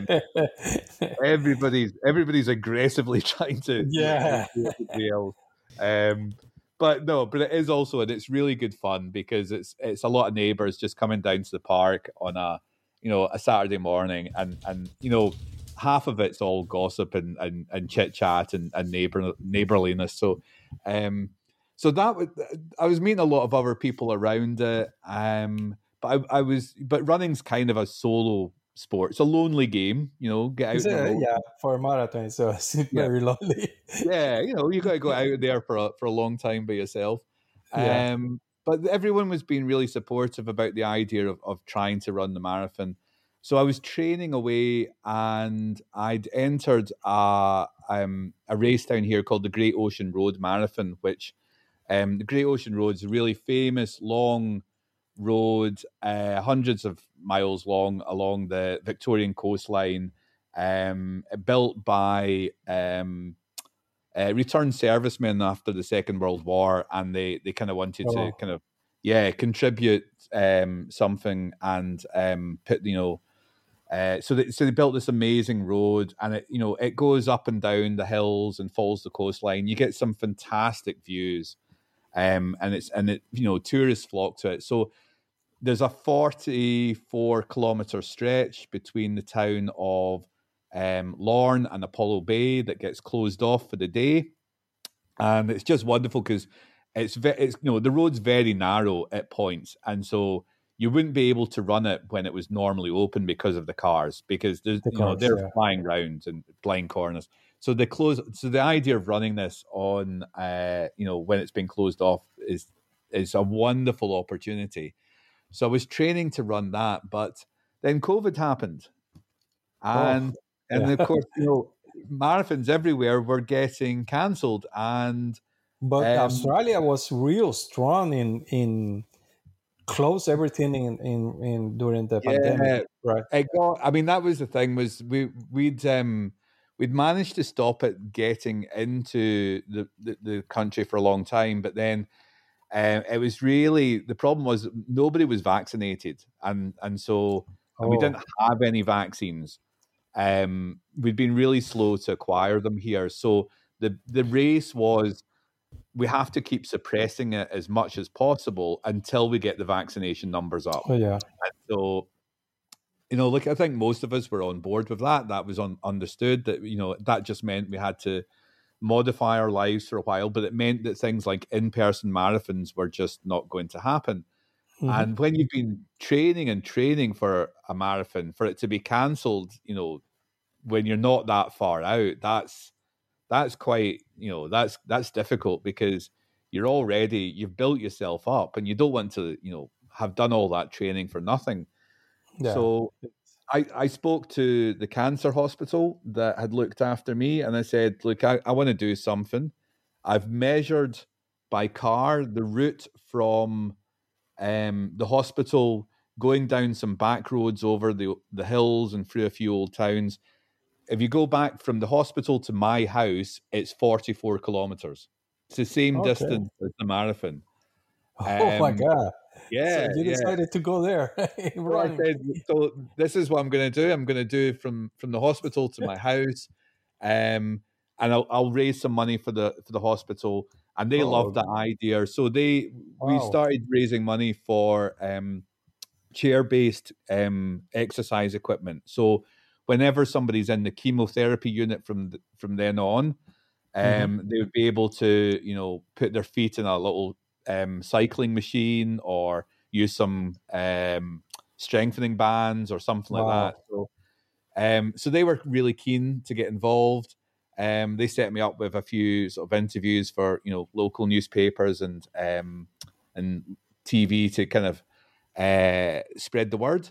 everybody's everybody's aggressively trying to, you know, Yeah. outdo everybody else. Um, but no, but it is also, and it's really good fun because it's it's a lot of neighbours just coming down to the park on a, you know, a Saturday morning, and and you know, half of it's all gossip and and, and chit chat and, and neighbor neighborliness. So, um, so that was, I was meeting a lot of other people around it. Um, but I, I was, but running's kind of a solo sport. It's a lonely game, you know. Get out It's on the a, road. yeah, for a marathon, so it's Yeah, very lonely. yeah, you know, you got to go out there for a, for a long time by yourself. Yeah. Um, but everyone was being really supportive about the idea of, of trying to run the marathon. So I was training away, and I'd entered a um, a race down here called the Great Ocean Road Marathon, which um, the Great Ocean Road is a really famous long road, uh, hundreds of miles long along the Victorian coastline, um, built by um, uh, returned servicemen after the Second World War, and they they kind of wanted to Oh, kind of, yeah, contribute um, something, and um, put, you know. Uh, so they so they built this amazing road, and it, you know, it goes up and down the hills and follows the coastline. You get some fantastic views, um, and it's and it, you know, tourists flock to it. So there's a forty-four kilometer stretch between the town of um, Lorne and Apollo Bay that gets closed off for the day, and it's just wonderful because it's ve- it's you know the road's very narrow at points, and so you wouldn't be able to run it when it was normally open because of the cars, because there's The you know cars, they're yeah. flying round and blind corners. So the close so the idea of running this on uh, you know when it's been closed off is is a wonderful opportunity. So I was training to run that, but then COVID happened, Oh, and and yeah. of course you know marathons everywhere were getting cancelled, and But um, Australia was real strong in in close everything in in, in during the pandemic, yeah, right? it got. I mean, that was the thing was we we'd um we'd managed to stop it getting into the the, the country for a long time, but then um, it was really the problem was nobody was vaccinated, and and so and we Oh, didn't have any vaccines. Um, we'd been really slow to acquire them here, so the the race was we have to keep suppressing it as much as possible until we get the vaccination numbers up. oh yeah. And so you know, like I think most of us were on board with that. That was un- understood that, you know, that just meant we had to modify our lives for a while, but it meant that things like in-person marathons were just not going to happen. Mhm. And when you've been training and training for a marathon, for it to be cancelled, you know, when you're not that far out, that's that's quite, you know, that's that's difficult because you're already you've built yourself up and you don't want to, you know, have done all that training for nothing. Yeah. So I, I spoke to the cancer hospital that had looked after me, and I said, look, I, I want to do something. I've measured by car the route from um, the hospital going down some back roads over the, the hills and through a few old towns. If you go back from the hospital to my house, it's forty-four kilometers. It's the same Okay. distance as the marathon. Oh my Um, God. So yeah, you yeah. decided to go there So I running. said, so this is what I'm going to do. I'm going to do from from the hospital to my house, um, and I'll I'll raise some money for the for the hospital. And they loved Oh, that idea. So they we wow. started raising money for um, chair based um, exercise equipment. So whenever somebody's in the chemotherapy unit from th- from then on, Mhm. um, they would be able to, you know, put their feet in a little um, cycling machine or use some um, strengthening bands or something like that. Wow. So, um, so they were really keen to get involved. Um, they set me up with a few sort of interviews for, you know, local newspapers and um, and T V to kind of uh, spread the word.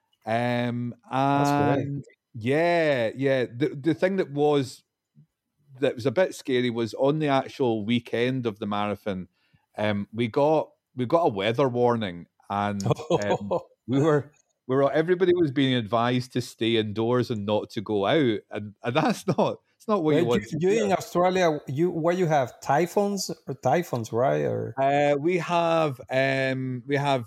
Um, That's great. and yeah, yeah, the the thing that was that was a bit scary was on the actual weekend of the marathon, um, we got we got a weather warning, and um, we were we were everybody was being advised to stay indoors and not to go out, and, and that's not it's not what Well, you you, want to you in hear. Australia, you where you have typhoons or typhoons, right? Or Uh, we have um, we have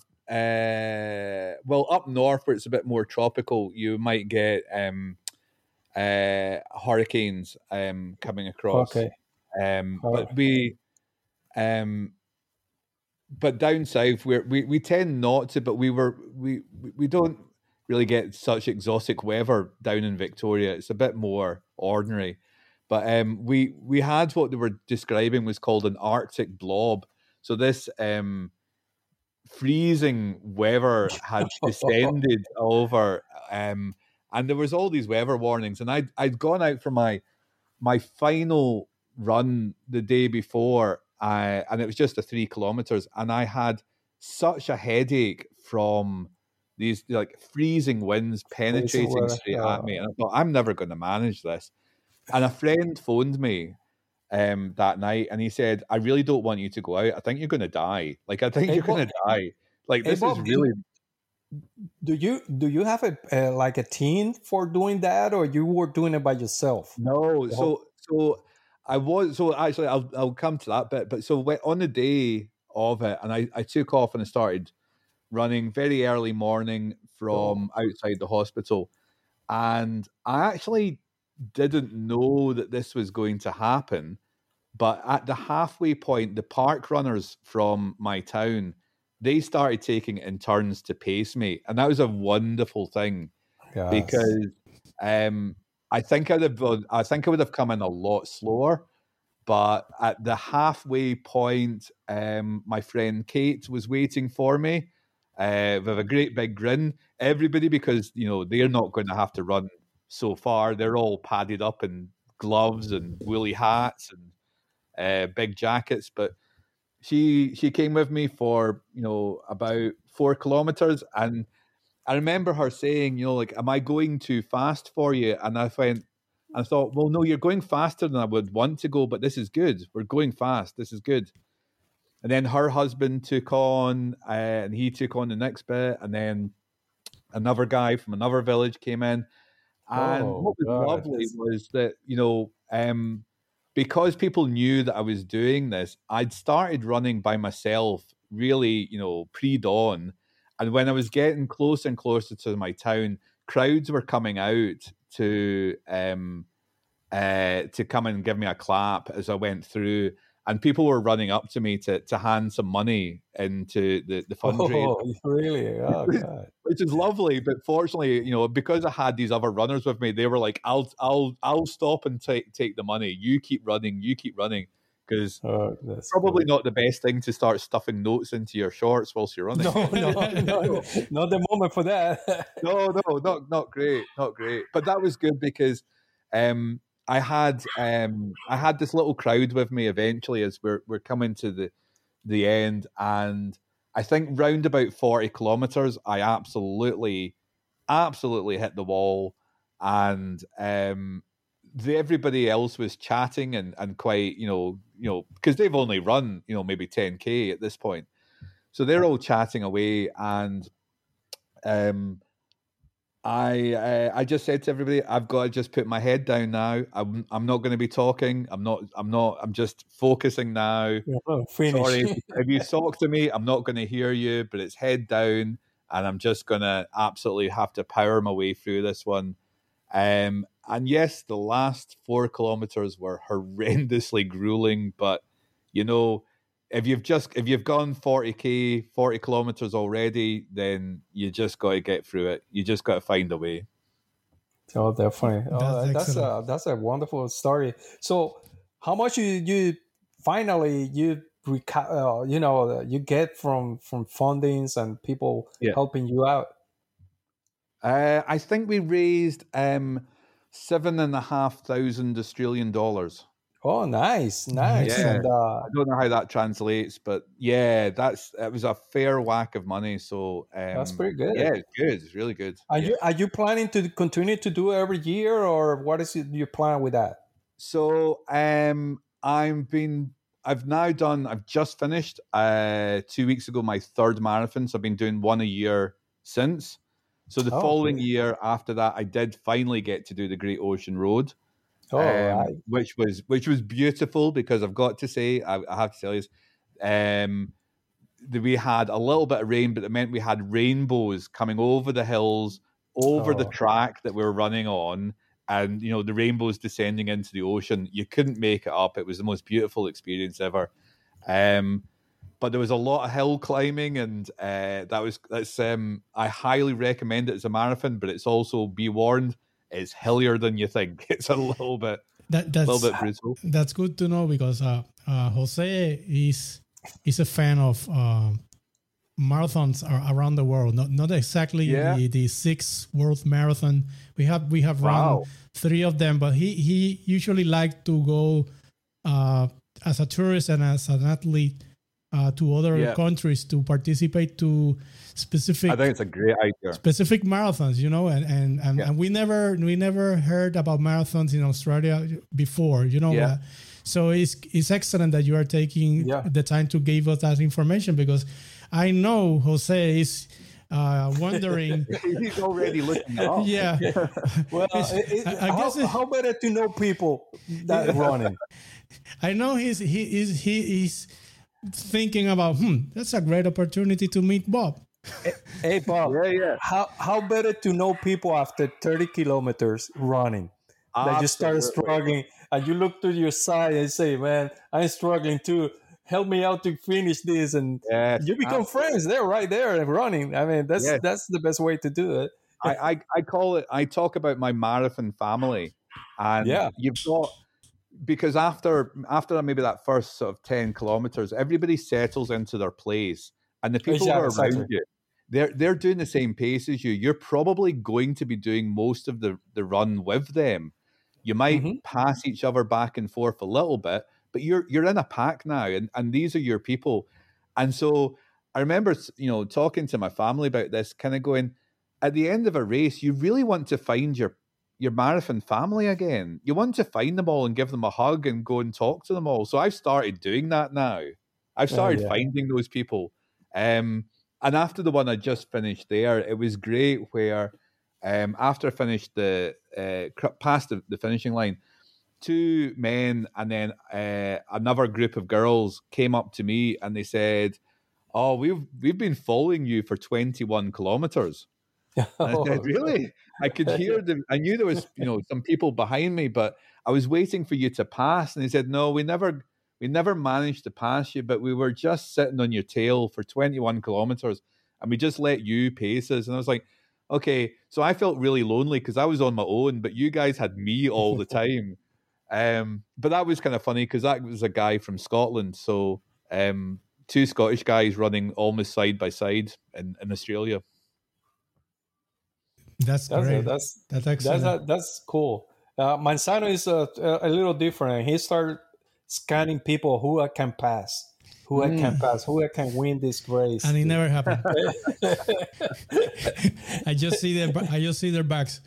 uh, well up north where it's a bit more tropical, you might get um, uh, hurricanes um, coming across. okay. Um, Oh, but we um, but down south where we, we tend not to, but we were we we don't really get such exotic weather down in Victoria. It's a bit more ordinary. But um, we we had what they were describing was called an Arctic blob. So this um, freezing weather had descended over, um, and there was all these weather warnings. And I'd I'd gone out for my my final run the day before, uh, and it was just a three kilometers, and I had such a headache from these like freezing winds freezing penetrating weather. straight at Uh, me, and I thought I'm never going to manage this. And a friend phoned me um, that night, and he said, "I really don't want you to go out. I think you're going to die. Like I think hey you're going Bob, to die. Like hey this is Bob, do, really do you do you have a uh, like a team for doing that, or you were doing it by yourself? no." The whole- So so I was so actually I'll I'll come to that bit. But so when, on the day of it, and I I took off and I started running very early morning Oh, from outside the hospital, and I actually didn't know that this was going to happen. But at the halfway point, the park runners from my town they started taking it in turns to pace me, and that was a wonderful thing. Yes. Because um, I think I'd have, I think I would have come in a lot slower, but at the halfway point, um, my friend Kate was waiting for me uh, with a great big grin. Everybody, because you know they're not going to have to run so far; they're all padded up in gloves and woolly hats and uh, big jackets, but. She she came with me for, you know, about four kilometers. And I remember her saying, you know, like, am I going too fast for you? And I went, I thought, well, no, you're going faster than I would want to go, but this is good. We're going fast. This is good. And then her husband took on, uh, and he took on the next bit. And then another guy from another village came in. And oh, what was God. lovely was that, you know, um, because people knew that I was doing this, I'd started running by myself really, you know, pre-dawn. And when I was getting closer and closer to my town, crowds were coming out to um, uh, to come and give me a clap as I went through. And people were running up to me to to hand some money into the, the fundraiser. Oh, really? Oh, God. Which is lovely, but fortunately, you know, because I had these other runners with me, they were like, "I'll, I'll, I'll stop and take take the money. You keep running, you keep running," because oh, probably cool. Not the best thing to start stuffing notes into your shorts whilst you're running. No, no, no, not the moment for that. no, no, not not great, not great. But that was good because um, I had um, I had this little crowd with me eventually as we're we're coming to the the end, and I think round about forty kilometers, I absolutely, absolutely hit the wall, and um, the, everybody else was chatting and, and quite, you know, you know, because they've only run, you know, maybe ten K at this point, so they're all chatting away, and um, I uh, I just said to everybody, I've got to just put my head down now. I'm I'm not going to be talking. I'm not. I'm not. I'm just focusing now. Oh, Sorry, if you talk to me, I'm not going to hear you. But it's head down, and I'm just going to absolutely have to power my way through this one. Um, and yes, the last four kilometers were horrendously grueling. But you know, if you've just if you've gone forty K, forty kilometers already, then you just got to get through it. You just got to find a way. Oh, definitely. Oh, that's, that's a that's a wonderful story. So, how much you you finally you uh, you know you get from from fundings and people yeah. helping you out? Uh, I think we raised um, seven and a half thousand Australian dollars. Oh, nice, nice. Yeah. And, uh, I don't know how that translates, but yeah, that's it was a fair whack of money. So um, that's pretty good. Yeah, it's good. It's really good. Are yeah. you are you planning to continue to do it every year, or what is it your plan with that? So um, I've been, I've now done, I've just finished uh, two weeks ago my third marathon. So I've been doing one a year since. So the oh, following okay. year after that, I did finally get to do the Great Ocean Road. Oh, um, right. which was which was beautiful because I've got to say, I, I have to tell you, um, that we had a little bit of rain, but it meant we had rainbows coming over the hills, over oh. the track that we were running on, and you know the rainbows descending into the ocean. You couldn't make it up. It was the most beautiful experience ever. Um, but there was a lot of hill climbing, and uh, that was that's. Um, I highly recommend it as a marathon, but it's also, be warned, it's hillier than you think. It's a little bit, that, that's, a little bit brutal. That's good to know because uh, uh, Jose is is a fan of uh, marathons around the world. Not not exactly yeah. the, the six world marathon. We have we have wow. run three of them, but he he usually liked to go uh, as a tourist and as an athlete uh, to other yeah. countries to participate to specific. I think it's a great idea. Specific marathons, you know, and and and, yeah. and we never we never heard about marathons in Australia before, you know. Yeah. Uh, so it's it's excellent that you are taking yeah. the time to give us that information because I know Jose is uh, wondering. He's already looking up. Yeah. Well, it, it, I, I how, guess it, how better to know people that running? I know he's he is he is thinking about hmm that's a great opportunity to meet Bob. Hey Bob, yeah, yeah. How how better to know people after thirty kilometers running? Absolutely. That you start struggling and you look to your side and say, "Man, I'm struggling too." help me out to finish this, and yes, you become absolutely. friends. They're right there and running. I mean, that's yes. that's the best way to do it. I, I I call it. I talk about my marathon family, and yeah. you've got. Because after after maybe that first sort of ten kilometers, everybody settles into their place, and the people exactly, who are around exactly. you, they're they're doing the same pace as you. You're probably going to be doing most of the the run with them. You might mm-hmm. pass each other back and forth a little bit, but you're you're in a pack now, and and these are your people. And so I remember, you know, talking to my family about this, kind of going, at the end of a race, you really want to find your your marathon family again. You want to find them all and give them a hug and go and talk to them all. So I've started doing that now. I've started oh, yeah. finding those people. Um, and after the one I just finished there, it was great where um, after I finished the, uh, past the, the finishing line, two men and then uh, another group of girls came up to me and they said, oh, we've, we've been following you for twenty-one kilometers. And I said, really? I could hear them. I knew there was, you know, some people behind me, but I was waiting for you to pass. And he said, no, we never, we never managed to pass you, but we were just sitting on your tail for twenty-one kilometers and we just let you pace us. And I was like, okay. So I felt really lonely because I was on my own, but you guys had me all the time. um, but that was kind of funny because that was a guy from Scotland. So um, two Scottish guys running almost side by side in, in Australia. That's that's great. A, that's that's excellent. That's, a, that's cool. Uh, Manzano is a, a little different. He started scanning people who I can pass, who mm. I can pass, who I can win this race, and it never happened. I just see their I just see their backs.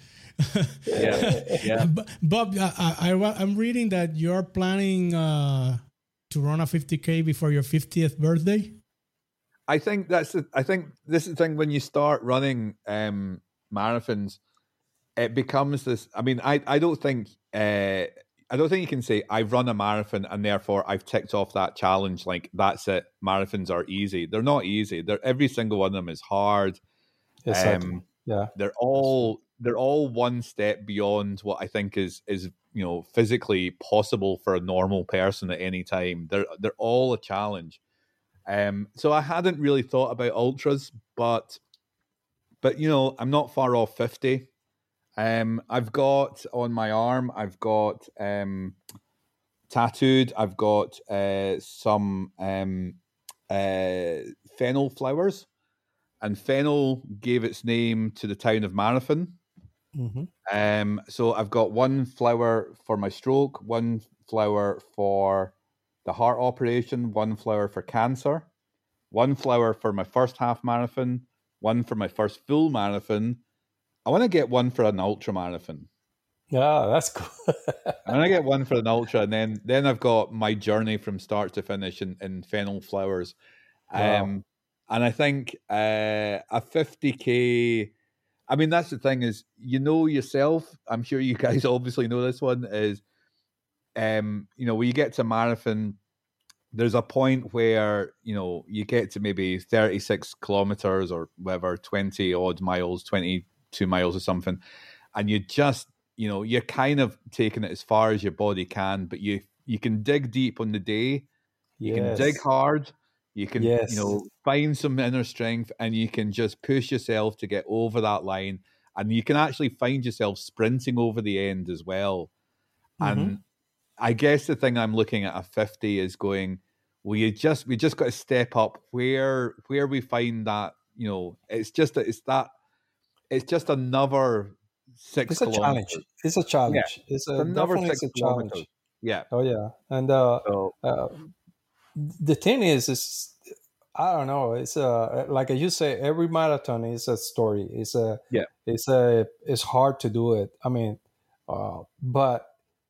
yeah, yeah. Bob, I, I, I'm reading that you're planning uh, to run a fifty K before your fiftieth birthday. I think that's the, I think this is the thing when you start running. Um, marathons, it becomes this. I mean, I, I don't think uh, I don't think you can say I've run a marathon and therefore I've ticked off that challenge. Like that's it. Marathons are easy. They're not easy. They're every single one of them is hard. Exactly. Um, yeah, they're all they're all one step beyond what I think is is you know physically possible for a normal person at any time. They're they're all a challenge. Um, so I hadn't really thought about ultras, but. But, you know, I'm not far off fifty. Um, I've got on my arm, I've got um, tattooed, I've got uh, some um, uh, fennel flowers. And fennel gave its name to the town of Marathon. Mm-hmm. Um, so I've got one flower for my stroke, one flower for the heart operation, one flower for cancer, one flower for my first half marathon, one for my first full marathon. I want to get one for an ultra marathon. Yeah, that's cool. I want to get one for an ultra, and then then I've got my journey from start to finish in, in fennel flowers. Wow. Um, and I think uh, a fifty K. I mean, that's the thing is, you know yourself. I'm sure you guys obviously know this one is, um, you know, when you get to marathon. There's a point where, you know, you get to maybe thirty-six kilometers or whatever, twenty odd miles, twenty-two miles or something. And you just, you know, you're kind of taking it as far as your body can, but you, you can dig deep on the day. You yes. can dig hard. You can, yes. you know, find some inner strength and you can just push yourself to get over that line. And you can actually find yourself sprinting over the end as well. Mm-hmm. And I guess the thing I'm looking at a fifty is going, well, you just we just got to step up where where we find that, you know, it's just it's that it's just another six. It's a kilometers. challenge. It's a challenge. Yeah. It's, a, it's another six it's a kilometers. Challenge. Yeah. Oh yeah, and uh, so, uh, the thing is, is I don't know. It's uh like you say, every marathon is a story. It's a yeah. It's a it's hard to do it. I mean, uh, but.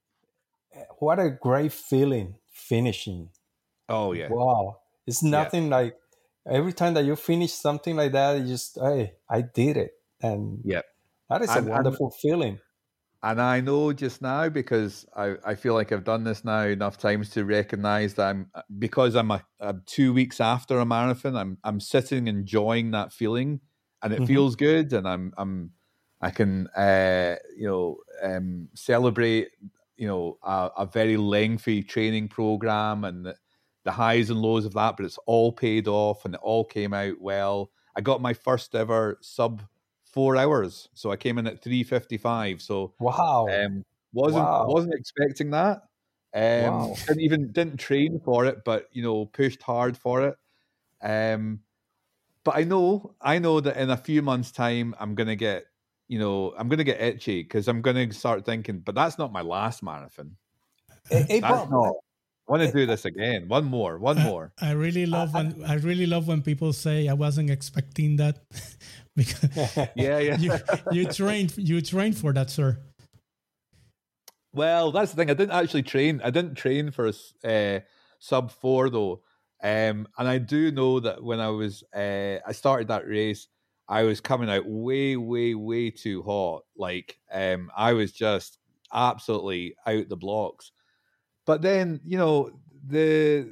What a great feeling finishing. Oh, yeah. Wow. It's nothing yeah. like every time that you finish something like that, you just, hey, I did it. And yeah. that is a and, wonderful and, feeling. And I know just now, because I, I feel like I've done this now enough times to recognize that I'm, because I'm, a, I'm two weeks after a marathon, I'm I'm sitting enjoying that feeling and it mm-hmm. feels good. And I'm, I'm I can, uh, you know, um, celebrate you know, a, a very lengthy training program and the, the highs and lows of that, but it's all paid off and it all came out well. I got my first ever sub four hours, so I came in at three fifty-five. So wow, um, wasn't wow. wasn't expecting that. Um, wow. Didn't even didn't train for it, but you know, pushed hard for it. Um, but I know I know that in a few months' time, I'm gonna get you know I'm gonna get itchy because I'm gonna start thinking, but that's not my last marathon. Hey, hey, that's Bob, not. I want to do this again. One more. One I, more. I really love I, when I really love when people say I wasn't expecting that because yeah, yeah. you you trained you trained for that, sir. Well, that's the thing. I didn't actually train. I didn't train for a uh, sub four though, um, and I do know that when I was uh, I started that race, I was coming out way, way, way too hot. Like um, I was just absolutely out the blocks. But then you know the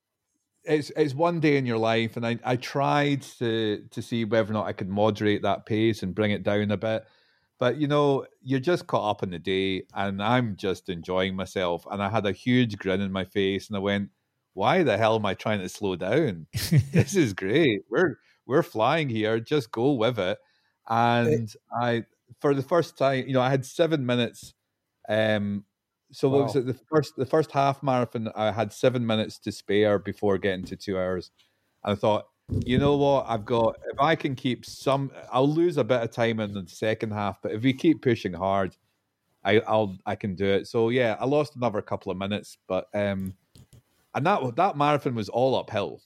it's it's one day in your life, and I I tried to to see whether or not I could moderate that pace and bring it down a bit. But, you know, you're just caught up in the day and I'm just enjoying myself. And I had a huge grin in my face and I went, why the hell am I trying to slow down? This is great. We're we're flying here. Just go with it. And I, for the first time, you know, I had seven minutes. Um, so wow. What was it? The first, the first half marathon, I had seven minutes to spare before getting to two hours. And I thought, you know what? I've got, if I can keep some, I'll lose a bit of time in the second half, but if we keep pushing hard, I, I'll, I can do it. So yeah, I lost another couple of minutes, but, um, and that, that marathon was all uphill.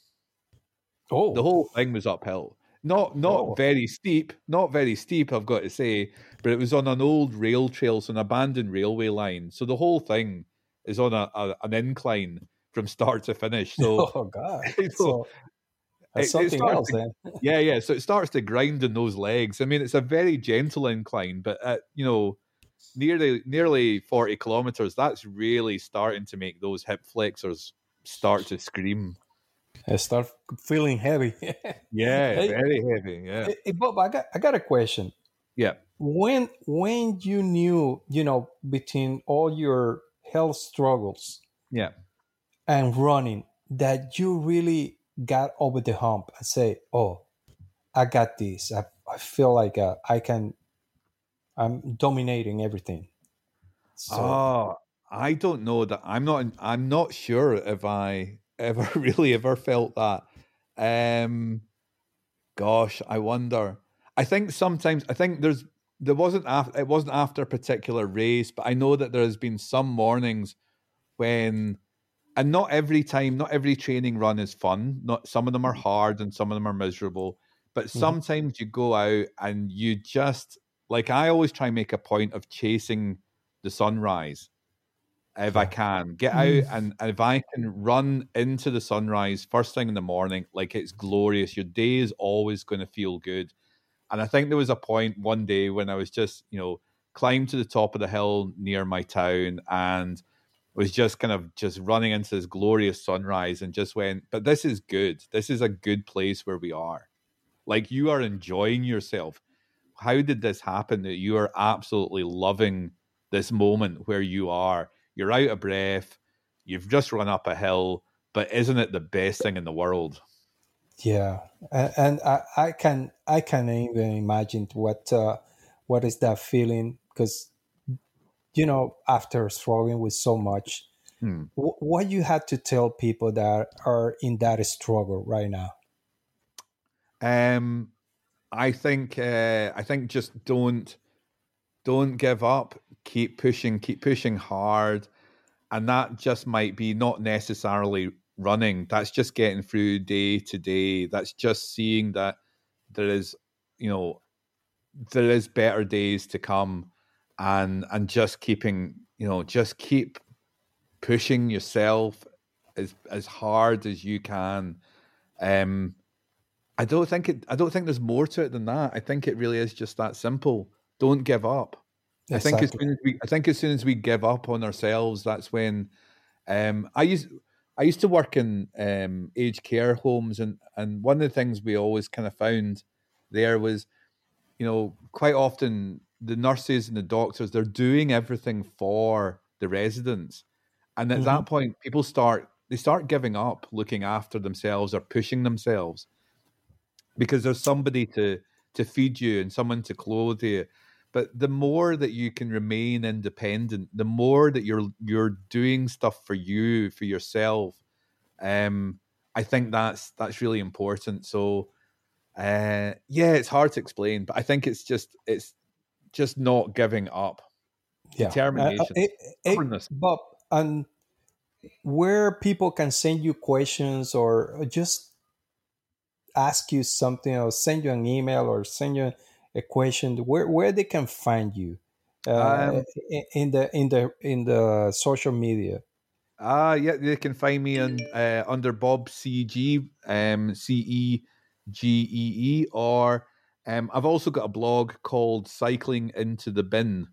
Oh, the whole thing was uphill. Not, not oh. very steep, not very steep, I've got to say, but it was on an old rail trail, so an abandoned railway line. So the whole thing is on a, a an incline from start to finish. So, oh God. So, so That's it, something it else, to, then. yeah, yeah. So it starts to grind in those legs. I mean, it's a very gentle incline, but at, you know, nearly nearly forty kilometers, that's really starting to make those hip flexors start to scream. I start feeling heavy. Yeah, hey, very heavy. Yeah. Hey, Bob, I got I got a question. Yeah. When when you knew, you know, between all your health struggles, yeah, and running, that you really got over the hump and say, oh, I got this. I, I feel like uh, I can, I'm dominating everything. So, oh, I don't know that. I'm not, I'm not sure if I ever really ever felt that. Um, gosh, I wonder. I think sometimes, I think there's, there wasn't, after, it wasn't after a particular race, but I know that there has been some mornings when, and not every time, not every training run is fun. Not some of them are hard and some of them are miserable. But sometimes mm-hmm. you go out and you just, like I always try and make a point of chasing the sunrise if yeah. I can. Get mm-hmm. out and, and if I can run into the sunrise first thing in the morning, like it's glorious. Your day is always going to feel good. And I think there was a point one day when I was just, you know, climbed to the top of the hill near my town and was just kind of just running into this glorious sunrise and just went, but this is good. This is a good place where we are. Like you are enjoying yourself. How did this happen that you are absolutely loving this moment where you are? You're out of breath. You've just run up a hill, but isn't it the best thing in the world? Yeah. And, and I, I can, I can even imagine what, uh, what is that feeling? Because you know, after struggling with so much, hmm. w- what you had to tell people that are in that struggle right now? Um, I think uh, I think just don't don't give up. Keep pushing. Keep pushing hard, and that just might be not necessarily running. That's just getting through day to day. That's just seeing that there is, you know, there is better days to come, and and just keeping. You know, just keep pushing yourself as as hard as you can. Um, I don't think it. I don't think there's more to it than that. I think it really is just that simple. Don't give up. Exactly. I think as soon as we, I think as soon as we give up on ourselves, that's when. Um, I used I used to work in um, aged care homes, and and one of the things we always kind of found there was, you know, quite often the nurses and the doctors, they're doing everything for the residents. And at mm-hmm. that point, people start they start giving up looking after themselves or pushing themselves, because there's somebody to to feed you and someone to clothe you. But the more that you can remain independent, the more that you're you're doing stuff for you, for yourself. Um, I think that's that's really important. So, uh, yeah, it's hard to explain, but I think it's just it's just not giving up. Yeah. Determination. Uh, uh, uh, Bob, and where people can send you questions or just ask you something, or send you an email or send you a question, where where they can find you uh, um, in the in the in the social media. Ah, uh, yeah, they can find me on uh, under Bob C G, um, C E G E E, or um, I've also got a blog called Cycling Into the Bin.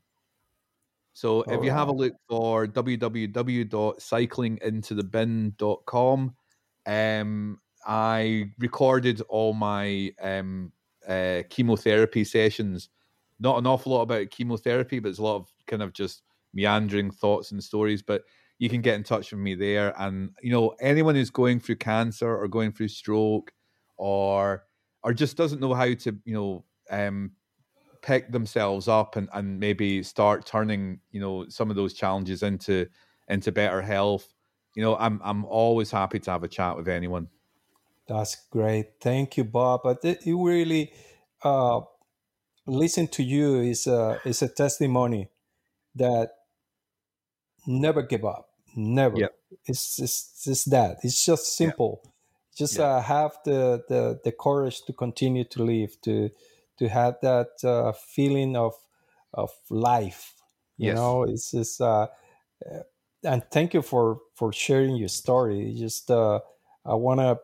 So if you have a look for w w w dot cycling into the bin dot com, um, I recorded all my um, uh, chemotherapy sessions. Not an awful lot about chemotherapy, but it's a lot of kind of just meandering thoughts and stories. But you can get in touch with me there. And, you know, anyone who's going through cancer or going through stroke or or just doesn't know how to, you know, um, pick themselves up and, and maybe start turning, you know, some of those challenges into into better health. You know, I'm I'm always happy to have a chat with anyone. That's great. Thank you, Bob. But it, it really uh, listen to you is a is a testimony that never give up. Never. Yep. It's it's just that. It's just simple. Yep. Just yep. Uh, have the, the the courage to continue to live, to to have that uh, feeling of of life. You yes. know, it's just uh, and thank you for for sharing your story. Just uh, I want to,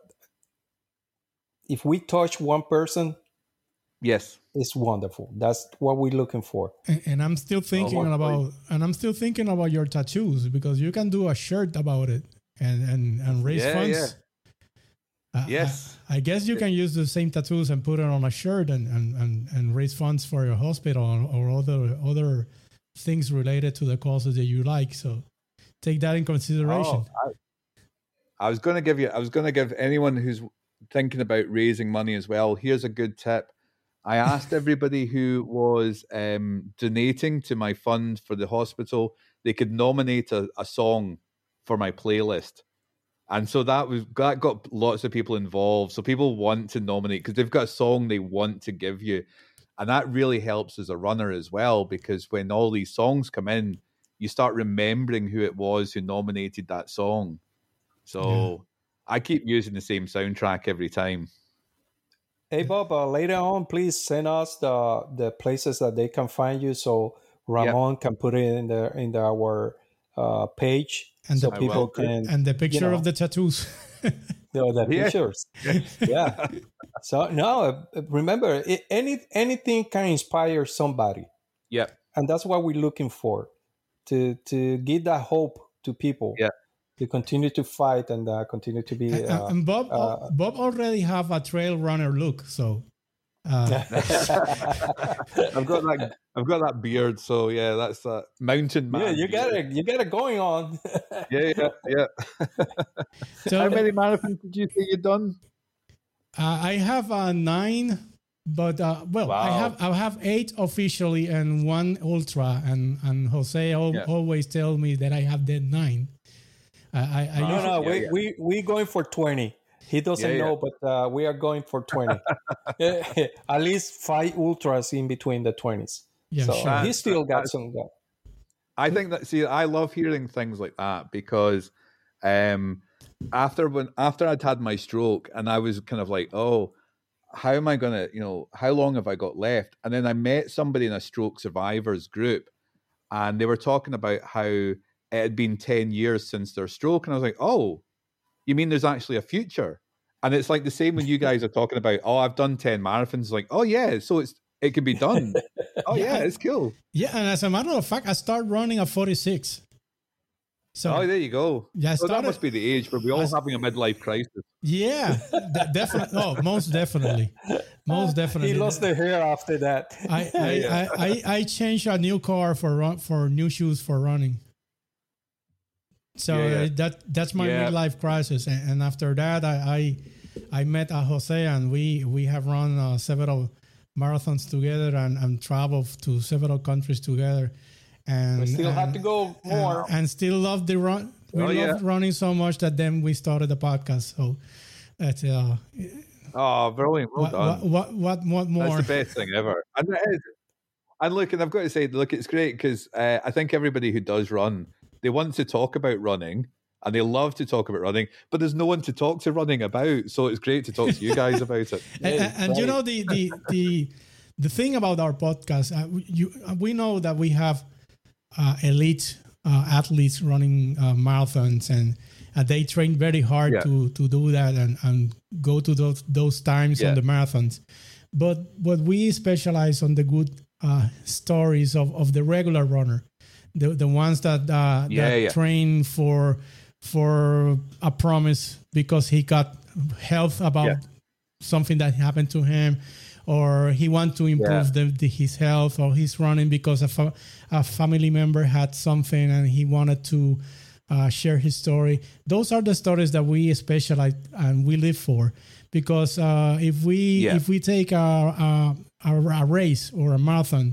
if we touch one person, yes, it's wonderful. That's what we're looking for. And, and I'm still thinking oh, about and I'm still thinking about your tattoos, because you can do a shirt about it and and, and raise yeah, funds. Yeah. Uh, yes. I, I guess you can use the same tattoos and put it on a shirt and, and, and, and raise funds for your hospital or, or other other things related to the causes that you like. So take that in consideration. Oh, I, I was going to give you, I was going to give anyone who's thinking about raising money as well, here's a good tip. I asked everybody who was um, donating to my fund for the hospital, they could nominate a, a song for my playlist. And so that was that got lots of people involved. So people want to nominate because they've got a song they want to give you. And that really helps as a runner as well, because when all these songs come in, you start remembering who it was who nominated that song. So yeah. I keep using the same soundtrack every time. Hey, Bob, uh, later on, please send us the the places that they can find you, so Ramon yep. can put it in the in the, our uh, page. And so the people can and the picture you know, of the tattoos. the, the yeah. pictures, yeah. So no, remember, it, any anything can inspire somebody. Yeah, and that's what we're looking for, to to give that hope to people. Yeah, to continue to fight and uh, continue to be. Uh, and Bob, uh, Bob already have a trail runner look, so. Uh. I've got that. I've got that beard, so yeah, that's that mountain man. Yeah, you got it. You got it going on. yeah, yeah, yeah. So, how many marathons did you say you've done? Uh, I have uh, nine, but uh, well, wow. I have I have eight officially and one ultra, and and Jose al- yeah. always tell me that I have the nine. Uh, I, I no, usually, no, yeah, we yeah. we we going for twenty. He doesn't yeah, yeah. know, but uh, we are going for twenty. At least five ultras in between the twenties. Yeah, so sure. he still got some. Go. I think that. See, I love hearing things like that because um, after when after I'd had my stroke and I was kind of like, oh, how am I gonna, you know, how long have I got left? And then I met somebody in a stroke survivors group, and they were talking about how it had been ten years since their stroke, and I was like, oh. You mean there's actually a future? And it's like the same when you guys are talking about, oh, I've done ten marathons. Like, oh yeah, so it's it can be done. Oh yeah, yeah, it's cool. Yeah, and as a matter of fact, I started running at forty-six. So oh, there you go. Yeah, I so started, that must be the age where we're all I, having a midlife crisis. Yeah, definitely. Oh, most definitely, most definitely. He lost the hair after that. I I, yeah. I, I I changed a new car for run for new shoes for running. So yeah, yeah. that that's my yeah. midlife crisis, and, and after that, I I, I met uh, Jose, and we we have run uh, several marathons together, and, and traveled to several countries together, and we still and, have to go more, and, and still love the run. We oh, love yeah. running so much that then we started the podcast. So that's uh, oh, brilliant! Well what, done. What, what what what more? That's the best thing ever. And it is. And look, and I've got to say, look, it's great because uh, I think everybody who does run, they want to talk about running and they love to talk about running, but there's no one to talk to running about. So it's great to talk to you guys about it. and, and, and you know, the, the, the, the thing about our podcast, uh, you, we know that we have uh, elite uh, athletes running uh, marathons, and uh, they train very hard yeah. to, to do that and, and go to those, those times yeah. on the marathons. But, but we specialize on the good Uh, stories of, of the regular runner, the the ones that uh, yeah, that yeah. train for for a promise because he got health about yeah. something that happened to him, or he want to improve yeah. the, the, his health, or he's running because a, fa- a family member had something and he wanted to uh, share his story. Those are the stories that we specialize and we live for. Because uh, if we yeah. if we take a, a a race or a marathon,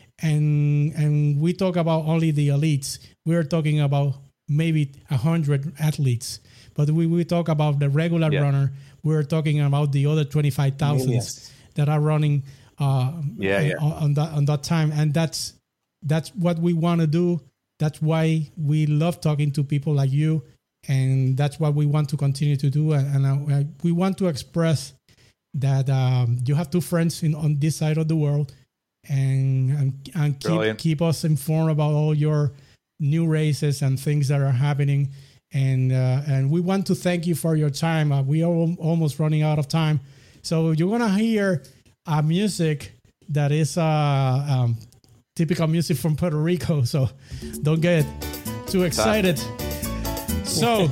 and and we talk about only the elites, we're talking about maybe a hundred athletes. But we we talk about the regular yeah. runner, we're talking about the other twenty five thousands that are running uh, yeah, yeah. On, on that on that time, and that's that's what we want to do. That's why we love talking to people like you. And that's what we want to continue to do. And, and uh, we want to express that um, you have two friends in, on this side of the world, and and, and keep, keep us informed about all your new races and things that are happening. And uh, and we want to thank you for your time. Uh, we are almost running out of time. So you're going to hear uh, music that is uh, um, typical music from Puerto Rico. So don't get too excited. So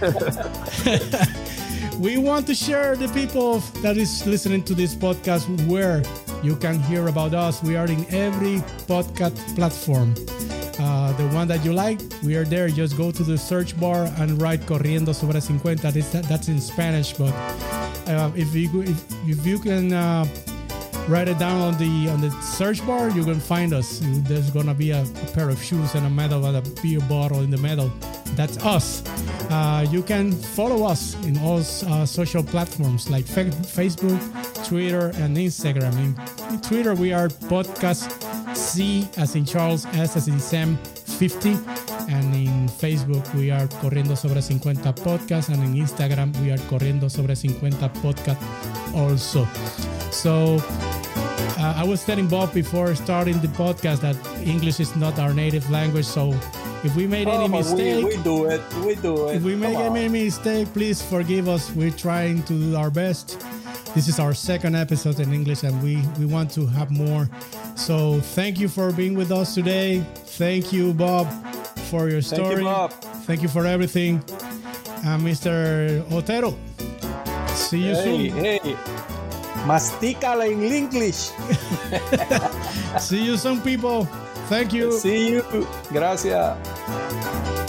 we want to share the people that is listening to this podcast where you can hear about us. We are in every podcast platform. Uh, the one that you like, we are there. Just go to the search bar and write Corriendo Sobre cincuenta. That's, that's in Spanish, but uh, if you if, if you can uh, write it down on the on the search bar, you can find us. There's gonna be a, a pair of shoes and a medal and a beer bottle in the middle. That's us. Uh, you can follow us in all uh, social platforms like fe- Facebook, Twitter, and Instagram. In, in Twitter, we are podcast C as in Charles, S as in Sam fifty. And in Facebook, we are Corriendo Sobre cincuenta Podcast. And in Instagram, we are Corriendo Sobre cincuenta Podcast also. So uh, I was telling Bob before starting the podcast that English is not our native language. So if we made any oh, mistake, we, we do it. We do it. If we make any mistake, please forgive us. We're trying to do our best. This is our second episode in English, and we, we want to have more. So thank you for being with us today. Thank you, Bob, for your story. Thank you, Bob. Thank you for everything. And Mister Otero, see you hey, soon. Hey, mastícala en English. See you soon, people. Thank you. See you. Gracias.